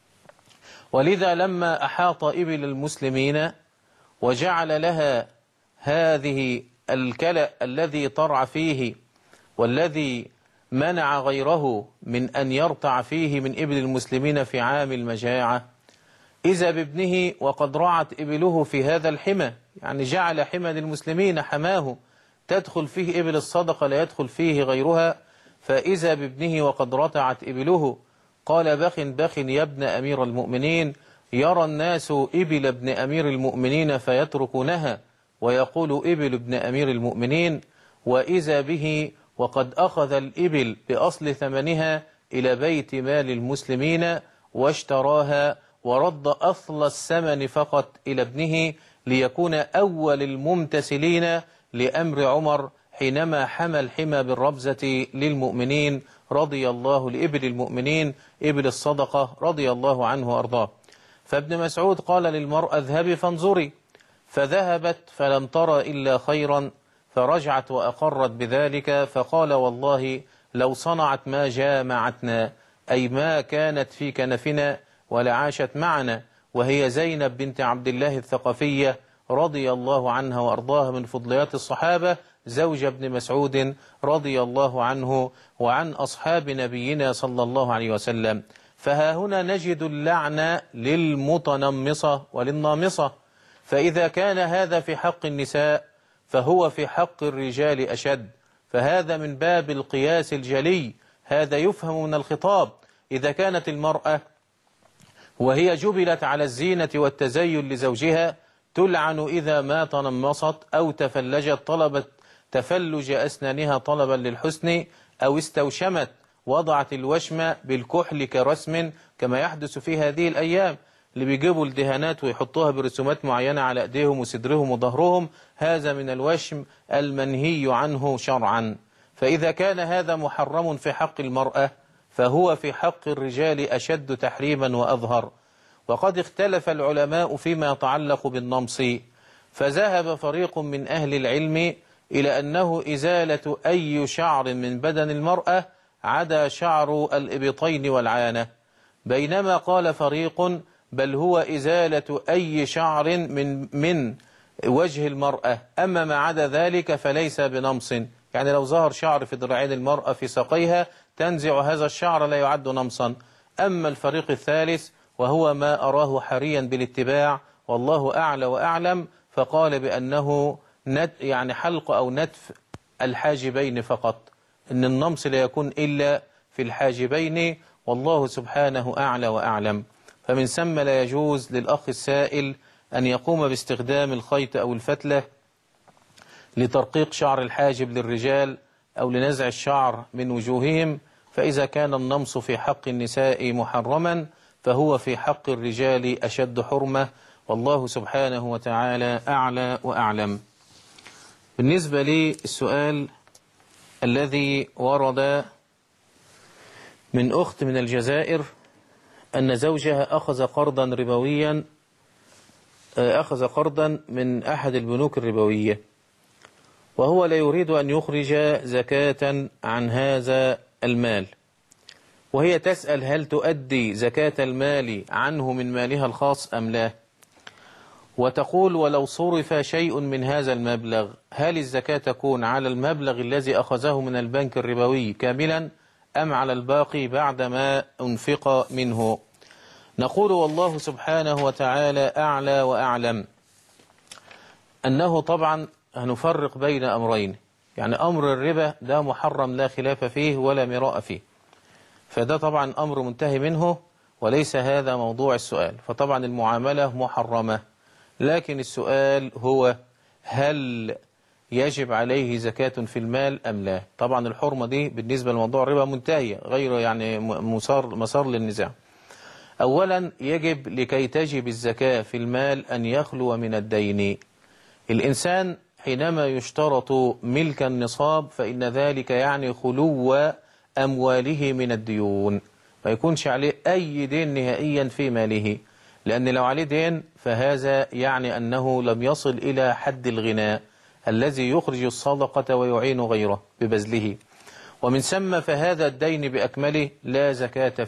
ولذا لما أحاط إبل المسلمين وجعل لها هذه الكلأ الذي ترعى فيه والذي منع غيره من أن يرتع فيه من إبل المسلمين في عام المجاعة، إذا بابنه وقد رعت إبله في هذا الحمى، يعني جعل حمى للمسلمين حماه تدخل فيه إبل الصدقة لا يدخل فيه غيرها، فإذا بابنه وقد رتعت إبله قال: بخ بخ يا ابن أمير المؤمنين، يرى الناس إبل ابن أمير المؤمنين فيتركونها ويقول إبل ابن أمير المؤمنين، وإذا به وقد أخذ الإبل بأصل ثمنها إلى بيت مال المسلمين واشتراها ورد أصل الثمن فقط إلى ابنه ليكون أول الممتثلين لأمر عمر حينما حمى الحمى بالربزة للمؤمنين رضي الله لإبل المؤمنين إبل الصدقة رضي الله عنه وأرضاه. فابن مسعود قال للمرأة: اذهبي فانظري، فذهبت فلم ترى إلا خيرا، فرجعت وأقرت بذلك، فقال: والله لو صنعت ما جامعتنا، أي ما كانت في كنفنا ولا عاشت معنا، وهي زينب بنت عبد الله الثقفية رضي الله عنها وأرضاها من فضليات الصحابة، زوج ابن مسعود رضي الله عنه وعن أصحاب نبينا صلى الله عليه وسلم. فها هنا نجد اللعن للمتنمصة وللنامصة، فإذا كان هذا في حق النساء فهو في حق الرجال أشد، فهذا من باب القياس الجلي. هذا يفهم من الخطاب. إذا كانت المرأة وهي جبلت على الزينة والتزين لزوجها تلعن إذا ما تنمصت أو تفلجت، طلبت تفلج أسنانها طلبا للحسن، أو استوشمت وضعت الوشم بالكحل كرسم كما يحدث في هذه الأيام، اللي بيجيبوا الدهانات ويحطوها برسومات معينة على أيديهم وصدرهم وظهرهم، هذا من الوشم المنهي عنه شرعا. فإذا كان هذا محرم في حق المرأة فهو في حق الرجال أشد تحريما وأظهر. وقد اختلف العلماء فيما يتعلق بالنمص، فذهب فريق من أهل العلم إلى أنه إزالة أي شعر من بدن المرأة عدا شعر الإبطين والعانة، بينما قال فريق بل هو إزالة أي شعر من وجه المرأة، أما ما عدا ذلك فليس بنمص. يعني لو ظهر شعر في ذراعين المرأة في ساقيها تنزع هذا الشعر لا يعد نمصا. أما الفريق الثالث وهو ما أراه حريا بالاتباع والله أعلى وأعلم، فقال بأنه يعني حلق أو نتف الحاجبين فقط، إن النمص لا يكون إلا في الحاجبين، والله سبحانه أعلى وأعلم. فمن ثم لا يجوز للأخ السائل أن يقوم باستخدام الخيط أو الفتلة لترقيق شعر الحاجب للرجال أو لنزع الشعر من وجوههم، فإذا كان النمص في حق النساء محرما فهو في حق الرجال أشد حرمة، والله سبحانه وتعالى أعلى وأعلم. بالنسبة للسؤال الذي ورد من أخت من الجزائر أن زوجها أخذ قرضا من أحد البنوك الربوية، وهو لا يريد أن يخرج زكاة عن هذا المال، وهي تسأل هل تؤدي زكاة المال عنه من مالها الخاص أم لا؟ وتقول ولو صرف شيء من هذا المبلغ هل الزكاة تكون على المبلغ الذي أخذه من البنك الربوي كاملا أم على الباقي بعدما أنفق منه؟ نقول والله سبحانه وتعالى أعلى وأعلم، أنه طبعا هنفرق بين أمرين. يعني أمر الربا ده محرم لا خلاف فيه ولا مراء فيه، فده طبعا أمر منتهي منه وليس هذا موضوع السؤال، فطبعا المعاملة محرمة. لكن السؤال هو هل يجب عليه زكاة في المال أم لا؟ طبعا الحرمة دي بالنسبة لموضوع الربا منتهية، غير يعني مسار للنزاع. أولا يجب لكي تجب الزكاة في المال أن يخلو من الدين. الإنسان حينما يشترط ملك النصاب فإن ذلك يعني خلو أمواله من الديون، ما يكونش عليه أي دين نهائيا في ماله، لأن لو عليه دين فهذا يعني أنه لم يصل إلى حد الغناء الذي يخرج الصدقة ويعين غيره ببذله، ومن ثم فهذا الدين بأكمله لا زكاة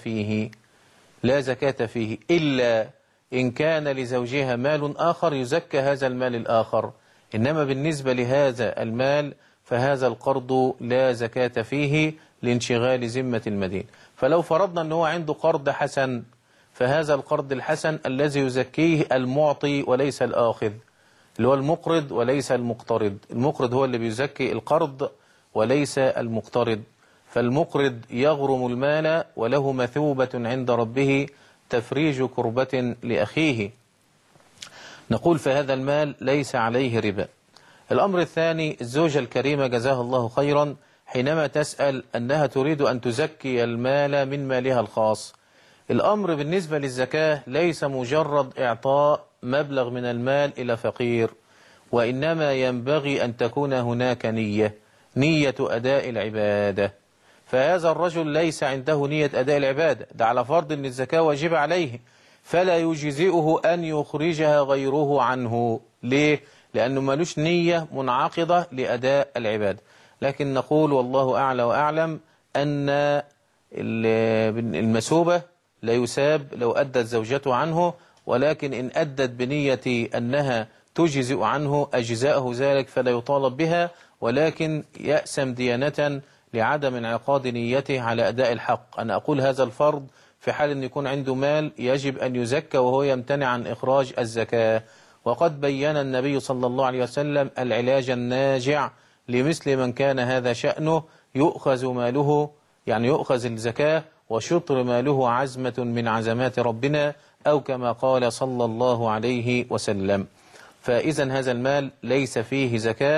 فيه إلا إن كان لزوجها مال آخر يزكى هذا المال الآخر، إنما بالنسبة لهذا المال فهذا القرض لا زكاة فيه لانشغال ذمة المدين. فلو فرضنا أنه عنده قرض حسن فهذا القرض الحسن الذي يزكيه المعطي وليس الآخذ، اللي هو المقرض وليس المقترض. المقرض هو اللي بيزكي القرض وليس المقترض، فالمقرض يغرم المال وله مثوبة عند ربه تفريج كربة لأخيه. نقول فهذا المال ليس عليه ربا. الأمر الثاني، الزوجة الكريمة جزاها الله خيرا حينما تسأل أنها تريد أن تزكي المال من مالها الخاص. الأمر بالنسبة للزكاة ليس مجرد إعطاء مبلغ من المال إلى فقير، وإنما ينبغي أن تكون هناك نية أداء العبادة. فهذا الرجل ليس عنده نية أداء العبادة، ده على فرض أن الزكاة واجب عليه، فلا يجزئه أن يخرجها غيره عنه. ليه؟ لأنه ملوش نية منعقدة لأداء العبادة. لكن نقول والله أعلى وأعلم أن المثوبة لا يساب لو أدت زوجته عنه، ولكن إن أدت بنية أنها تجزئ عنه أجزاءه ذلك فلا يطالب بها، ولكن يأسم ديانة لعدم انعقاد نيته على أداء الحق. أنا أقول هذا الفرض في حال أن يكون عنده مال يجب أن يزكى وهو يمتنع عن إخراج الزكاة، وقد بين النبي صلى الله عليه وسلم العلاج الناجع لمثل من كان هذا شأنه، يؤخذ ماله، يعني يؤخذ الزكاة وشطر ماله عزمة من عزمات ربنا، أو كما قال صلى الله عليه وسلم. فإذا هذا المال ليس فيه زكاة،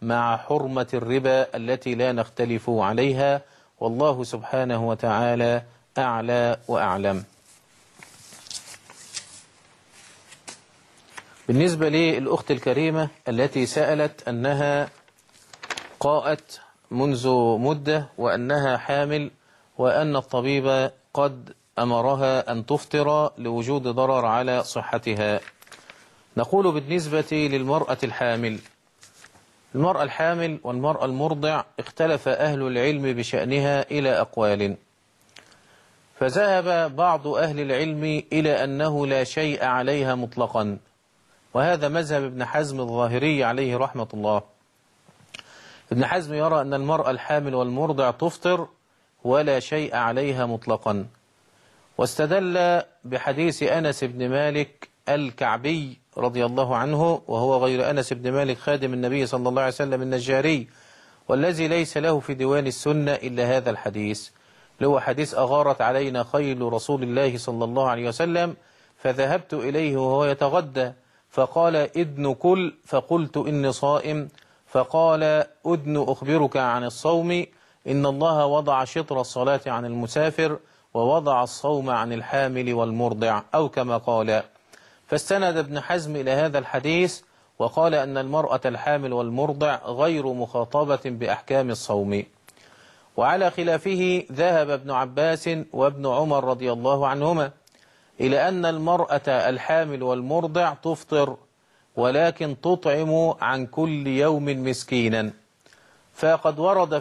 مع حرمة الربا التي لا نختلف عليها، والله سبحانه وتعالى أعلى وأعلم. بالنسبة للأخت الكريمة التي سألت أنها قاءت منذ مدة وأنها حامل وأن الطبيب قد أمرها أن تفطر لوجود ضرر على صحتها، نقول بالنسبة للمرأة الحامل، المرأة الحامل والمرأة المرضع اختلف أهل العلم بشأنها إلى أقوال، فذهب بعض أهل العلم إلى أنه لا شيء عليها مطلقا، وهذا مذهب ابن حزم الظاهري عليه رحمة الله. ابن حزم يرى أن المرأة الحامل والمرضع تفطر ولا شيء عليها مطلقا، واستدل بحديث أنس بن مالك الكعبي رضي الله عنه، وهو غير أنس بن مالك خادم النبي صلى الله عليه وسلم النجاري، والذي ليس له في ديوان السنة إلا هذا الحديث، اللي هو حديث أغارت علينا خيل رسول الله صلى الله عليه وسلم فذهبت إليه وهو يتغدى فقال إدن كل، فقلت إني صائم، فقال أدن أخبرك عن الصوم، إن الله وضع شطر الصلاة عن المسافر ووضع الصوم عن الحامل والمرضع، أو كما قال. فاستند ابن حزم إلى هذا الحديث وقال أن المرأة الحامل والمرضع غير مخاطبة بأحكام الصوم. وعلى خلافه ذهب ابن عباس وابن عمر رضي الله عنهما إلى أن المرأة الحامل والمرضع تفطر، ولكن تطعم عن كل يوم مسكينا. فقد ورد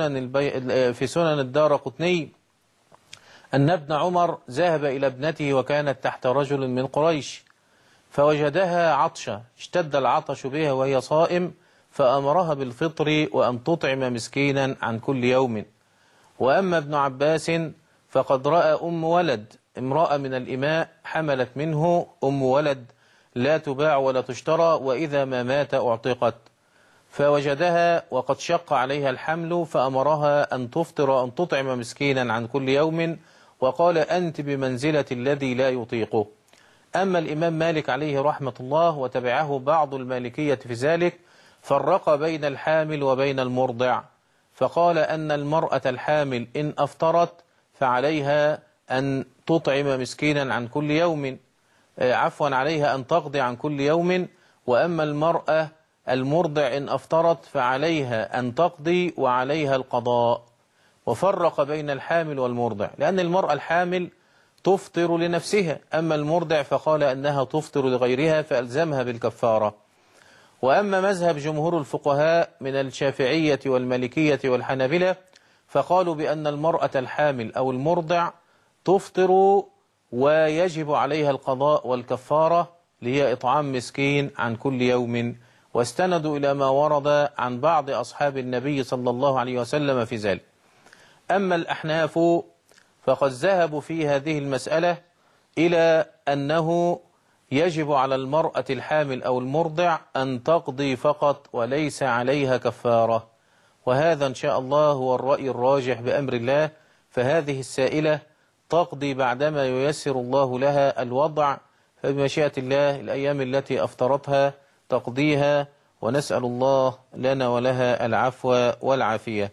في سنن الدارقطني أن ابن عمر ذهب إلى ابنته وكانت تحت رجل من قريش فوجدها عطشة، اشتد العطش بها وهي صائم، فأمرها بالفطر وأن تطعم مسكينا عن كل يوم. وأما ابن عباس فقد رأى أم ولد، امرأة من الإماء حملت منه، أم ولد لا تباع ولا تشترى، وإذا ما مات أعتقت، فوجدها وقد شق عليها الحمل فأمرها أن تفطر وأن تطعم مسكينا عن كل يوم، وقال أنت بمنزلة الذي لا يطيقه. أما الإمام مالك عليه رحمة الله وتبعه بعض المالكية في ذلك فرق بين الحامل وبين المرضع، فقال أن المرأة الحامل إن أفطرت فعليها أن تطعم مسكينا عن كل يوم، عليها أن تقضي عن كل يوم، وأما المرأة المرضع إن أفطرت فعليها أن تقضي وعليها القضاء. وفرق بين الحامل والمرضع، لأن المرأة الحامل تفطر لنفسها، أما المرضع فقال أنها تفطر لغيرها فألزمها بالكفارة. وأما مذهب جمهور الفقهاء من الشافعية والمالكية والحنابلة فقالوا بأن المرأة الحامل أو المرضع تفطر ويجب عليها القضاء والكفارة، لهي إطعام مسكين عن كل يوم، واستندوا إلى ما ورد عن بعض أصحاب النبي صلى الله عليه وسلم في ذلك. أما الأحناف فقد ذهبوا في هذه المسألة إلى أنه يجب على المرأة الحامل أو المرضع أن تقضي فقط وليس عليها كفارة، وهذا إن شاء الله هو الرأي الراجح بأمر الله. فهذه السائلة تقضي بعدما ييسر الله لها الوضع، فبمشيئة الله الأيام التي أفطرتها تقضيها، ونسأل الله لنا ولها العفو والعافية.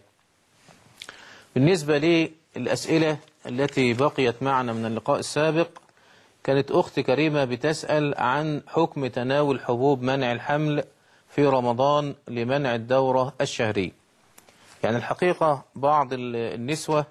بالنسبة للأسئلة التي بقيت معنا من اللقاء السابق، كانت أخت كريمة بتسأل عن حكم تناول حبوب منع الحمل في رمضان لمنع الدورة الشهرية. يعني الحقيقة بعض النسوة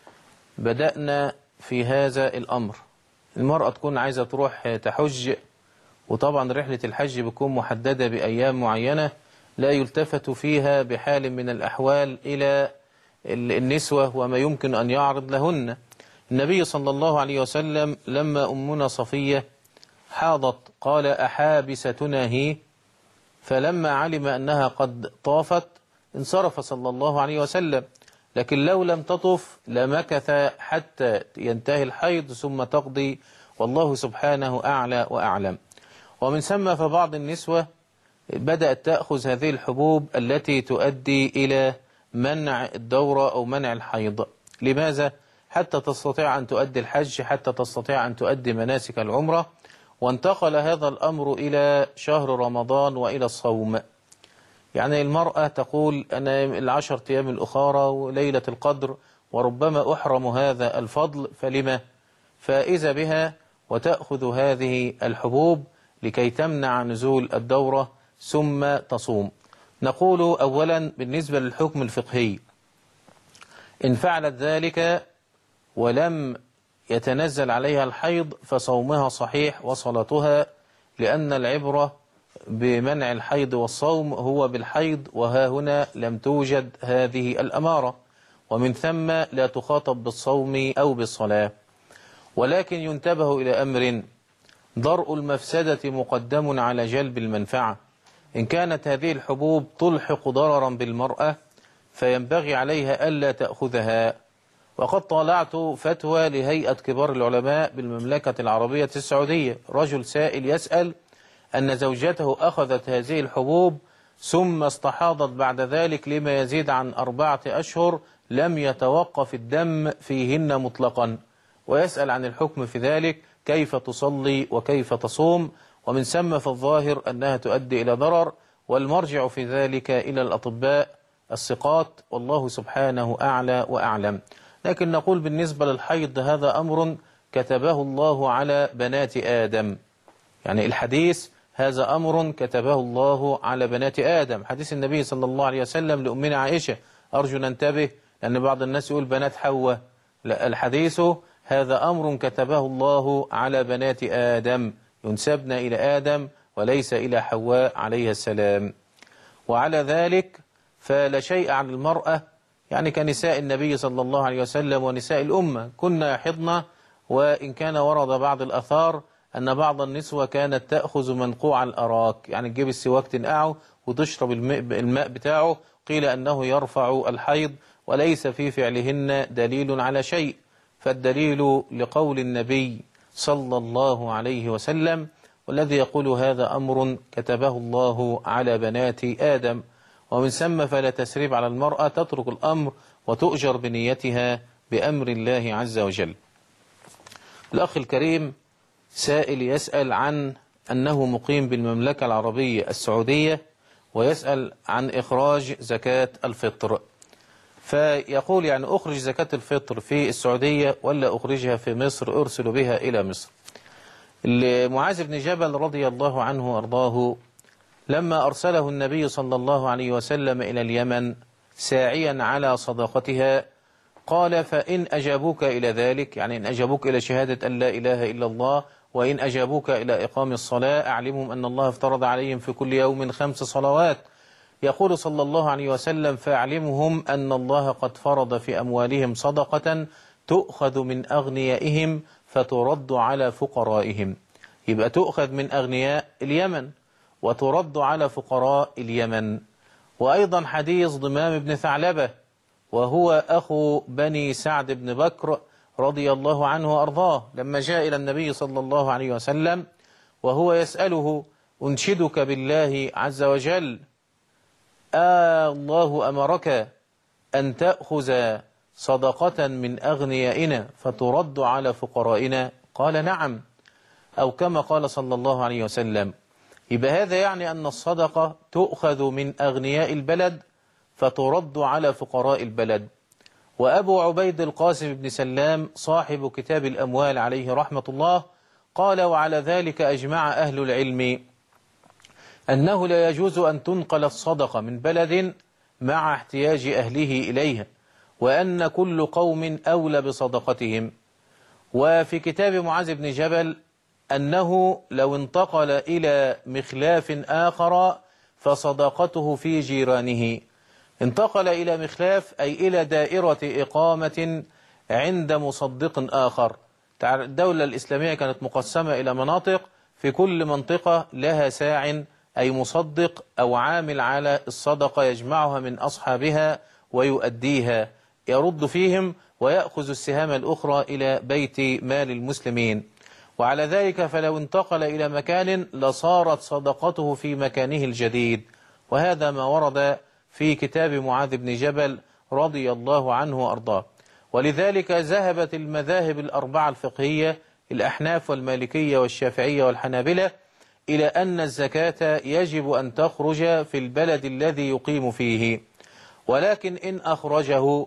بدأنا في هذا الأمر، المرأة تكون عايزة تروح تحج، وطبعا رحلة الحج بتكون محددة بأيام معينة لا يلتفت فيها بحال من الأحوال إلى النسوة وما يمكن أن يعرض لهن. النبي صلى الله عليه وسلم لما أمنا صفية حاضت قال أحابستنا هي، فلما علم أنها قد طافت انصرف صلى الله عليه وسلم، لكن لو لم تطف لمكث حتى ينتهي الحيض ثم تقضي، والله سبحانه أعلى وأعلم. ومن ثم فبعض النسوة بدأت تأخذ هذه الحبوب التي تؤدي إلى منع الدورة أو منع الحيض. لماذا؟ حتى تستطيع أن تؤدي الحج، حتى تستطيع أن تؤدي مناسك العمرة. وانتقل هذا الأمر إلى شهر رمضان وإلى الصوم. يعني المرأة تقول أنا ال10 أيام الأخرى وليلة القدر وربما أحرم هذا الفضل، فلما؟ فإذا بها وتأخذ هذه الحبوب لكي تمنع نزول الدورة ثم تصوم. نقول أولا بالنسبة للحكم الفقهي، إن فعلت ذلك ولم يتنزل عليها الحيض فصومها صحيح وصلاتها، لأن العبرة بمنع الحيض والصوم هو بالحيض، وها هنا لم توجد هذه الأمارة، ومن ثم لا تخاطب بالصوم أو بالصلاة. ولكن ينتبه إلى أمر: درء المفسدة مقدم على جلب المنفعة. إن كانت هذه الحبوب تلحق ضررا بالمرأة فينبغي عليها ألا تأخذها. وقد طالعت فتوى لهيئة كبار العلماء بالمملكة العربية السعودية، رجل سائل يسأل أن زوجته أخذت هذه الحبوب ثم استحاضت بعد ذلك لما يزيد عن 4 أشهر لم يتوقف الدم فيهن مطلقا، ويسأل عن الحكم في ذلك، كيف تصلي وكيف تصوم؟ ومن ثم فالظاهر أنها تؤدي إلى ضرر، والمرجع في ذلك إلى الأطباء الثقات، والله سبحانه أعلى وأعلم. لكن نقول بالنسبة للحيض هذا أمر كتبه الله على بنات آدم، يعني الحديث هذا أمر كتبه الله على بنات آدم، حديث النبي صلى الله عليه وسلم لأمنا عائشة، أرجو ننتبه لأن بعض الناس يقول بنات حواء، لا، الحديث هذا أمر كتبه الله على بنات آدم، ينسبن إلى آدم وليس إلى حواء عليها السلام. وعلى ذلك فلا شيء عن المرأة، يعني كنساء النبي صلى الله عليه وسلم ونساء الأمة كنا يحضن، وإن كان ورد بعض الأثار أن بعض النسوة كانت تأخذ منقوع الأراك، يعني تجيب السواك تنقعه وتشرب الماء بتاعه، قيل أنه يرفع الحيض، وليس في فعلهن دليل على شيء، فالدليل لقول النبي صلى الله عليه وسلم، والذي يقول هذا أمر كتبه الله على بنات آدم. ومن ثم فلا تسريب على المرأة، تترك الأمر وتؤجر بنيتها بأمر الله عز وجل. الأخ الكريم سائل يسأل عن أنه مقيم بالمملكة العربية السعودية، ويسأل عن إخراج زكاة الفطر، فيقول يعني أخرج زكاة الفطر في السعودية ولا أخرجها في مصر أرسل بها إلى مصر؟ معاذ بن جبل رضي الله عنه وأرضاه لما أرسله النبي صلى الله عليه وسلم إلى اليمن ساعيا على صداقتها قال: فإن أجابوك إلى ذلك، يعني إن أجابوك إلى شهادة أن لا إله إلا الله، وإن أجابوك إلى إقام الصلاة، أعلمهم أن الله افترض عليهم في كل يوم 5 صلوات. يقول صلى الله عليه وسلم: فأعلمهم أن الله قد فرض في أموالهم صدقة تؤخذ من أغنيائهم فترد على فقرائهم. يبقى تؤخذ من أغنياء اليمن وترد على فقراء اليمن. وأيضا حديث ضمام بن ثعلبة، وهو أخو بني سعد بن بكر رضي الله عنه وأرضاه، لما جاء إلى النبي صلى الله عليه وسلم وهو يسأله: أنشدك بالله عز وجل، الله أمرك أن تأخذ صدقة من أغنيائنا فترد على فقرائنا؟ قال: نعم، أو كما قال صلى الله عليه وسلم. يبقى هذا يعني أن الصدقة تؤخذ من أغنياء البلد فترد على فقراء البلد. وأبو عبيد القاسم بن سلام صاحب كتاب الأموال عليه رحمة الله قال: وعلى ذلك أجمع أهل العلم أنه لا يجوز أن تنقل الصدقة من بلد مع احتياج أهله إليها، وأن كل قوم أولى بصدقتهم. وفي كتاب معاذ بن جبل أنه لو انتقل إلى مخلاف آخر فصدقته في جيرانه. انتقل إلى مخلاف أي إلى دائرة إقامة عند مصدق آخر. الدولة الإسلامية كانت مقسمة إلى مناطق، في كل منطقة لها ساع أي مصدق أو عامل على الصدقة يجمعها من أصحابها ويؤديها، يرد فيهم ويأخذ السهام الأخرى إلى بيت مال المسلمين. وعلى ذلك فلو انتقل إلى مكان لصارت صدقته في مكانه الجديد، وهذا ما ورد في كتاب معاذ بن جبل رضي الله عنه وأرضاه. ولذلك ذهبت المذاهب الأربعة الفقهية، الأحناف والمالكية والشافعية والحنابلة، إلى أن الزكاة يجب أن تخرج في البلد الذي يقيم فيه، ولكن إن أخرجه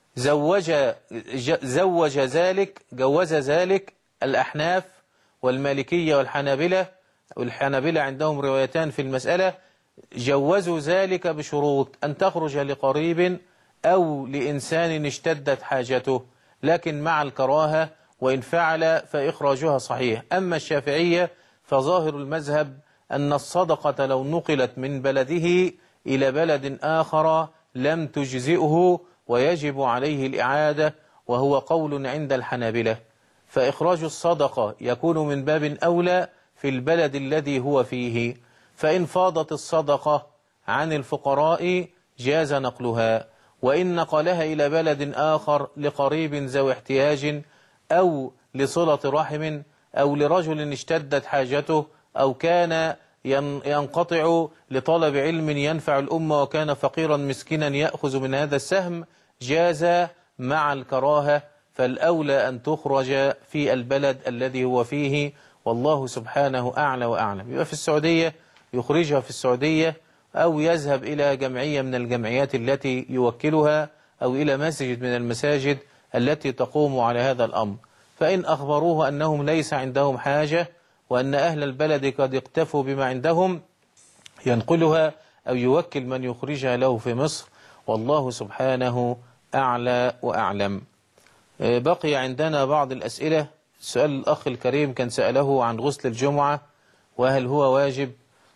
جوز ذلك الأحناف والمالكية والحنابلة. والحنابلة عندهم روايتان في المسألة، جوزوا ذلك بشروط أن تخرج لقريب أو لإنسان اشتدت حاجته، لكن مع الكراهة، وإن فعل فإخراجها صحيح. أما الشافعية فظاهر المذهب أن الصدقة لو نقلت من بلده إلى بلد آخر لم تجزئه ويجب عليه الإعادة، وهو قول عند الحنابلة. فإخراج الصدقة يكون من باب أولى في البلد الذي هو فيه، فإن فاضت الصدقة عن الفقراء جاز نقلها، وإن نقلها إلى بلد آخر لقريب ذوي احتياج أو لصلة رحم أو لرجل اشتدت حاجته أو كان ينقطع لطلب علم ينفع الأمة وكان فقيرا مسكينا يأخذ من هذا السهم، جاز مع الكراهة، فالأولى أن تخرج في البلد الذي هو فيه، والله سبحانه أعلى وأعلم. يبقى في السعودية يخرجها في السعودية، أو يذهب إلى جمعية من الجمعيات التي يوكلها، أو إلى مسجد من المساجد التي تقوم على هذا الأمر. فإن أخبروه أنهم ليس عندهم حاجة وأن أهل البلد قد اكتفوا بما عندهم ينقلها أو يوكل من يخرجها له في مصر، والله سبحانه أعلى وأعلم. بقي عندنا بعض الأسئلة. سؤال الأخ الكريم كان سأله عن غسل الجمعة وهل هو واجب،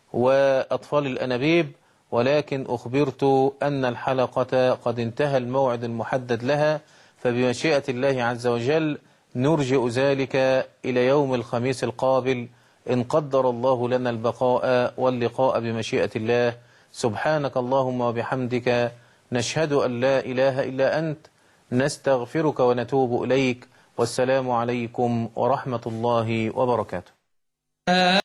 وأطفال الأنابيب، ولكن أخبرت أن الحلقة قد انتهى الموعد المحدد لها، فبمشيئة الله عز وجل نرجئ ذلك إلى يوم الخميس القابل إن قدر الله لنا البقاء واللقاء بمشيئة الله. سبحانك اللهم وبحمدك، نشهد أن لا إله إلا أنت، نستغفرك ونتوب إليك، والسلام عليكم ورحمة الله وبركاته.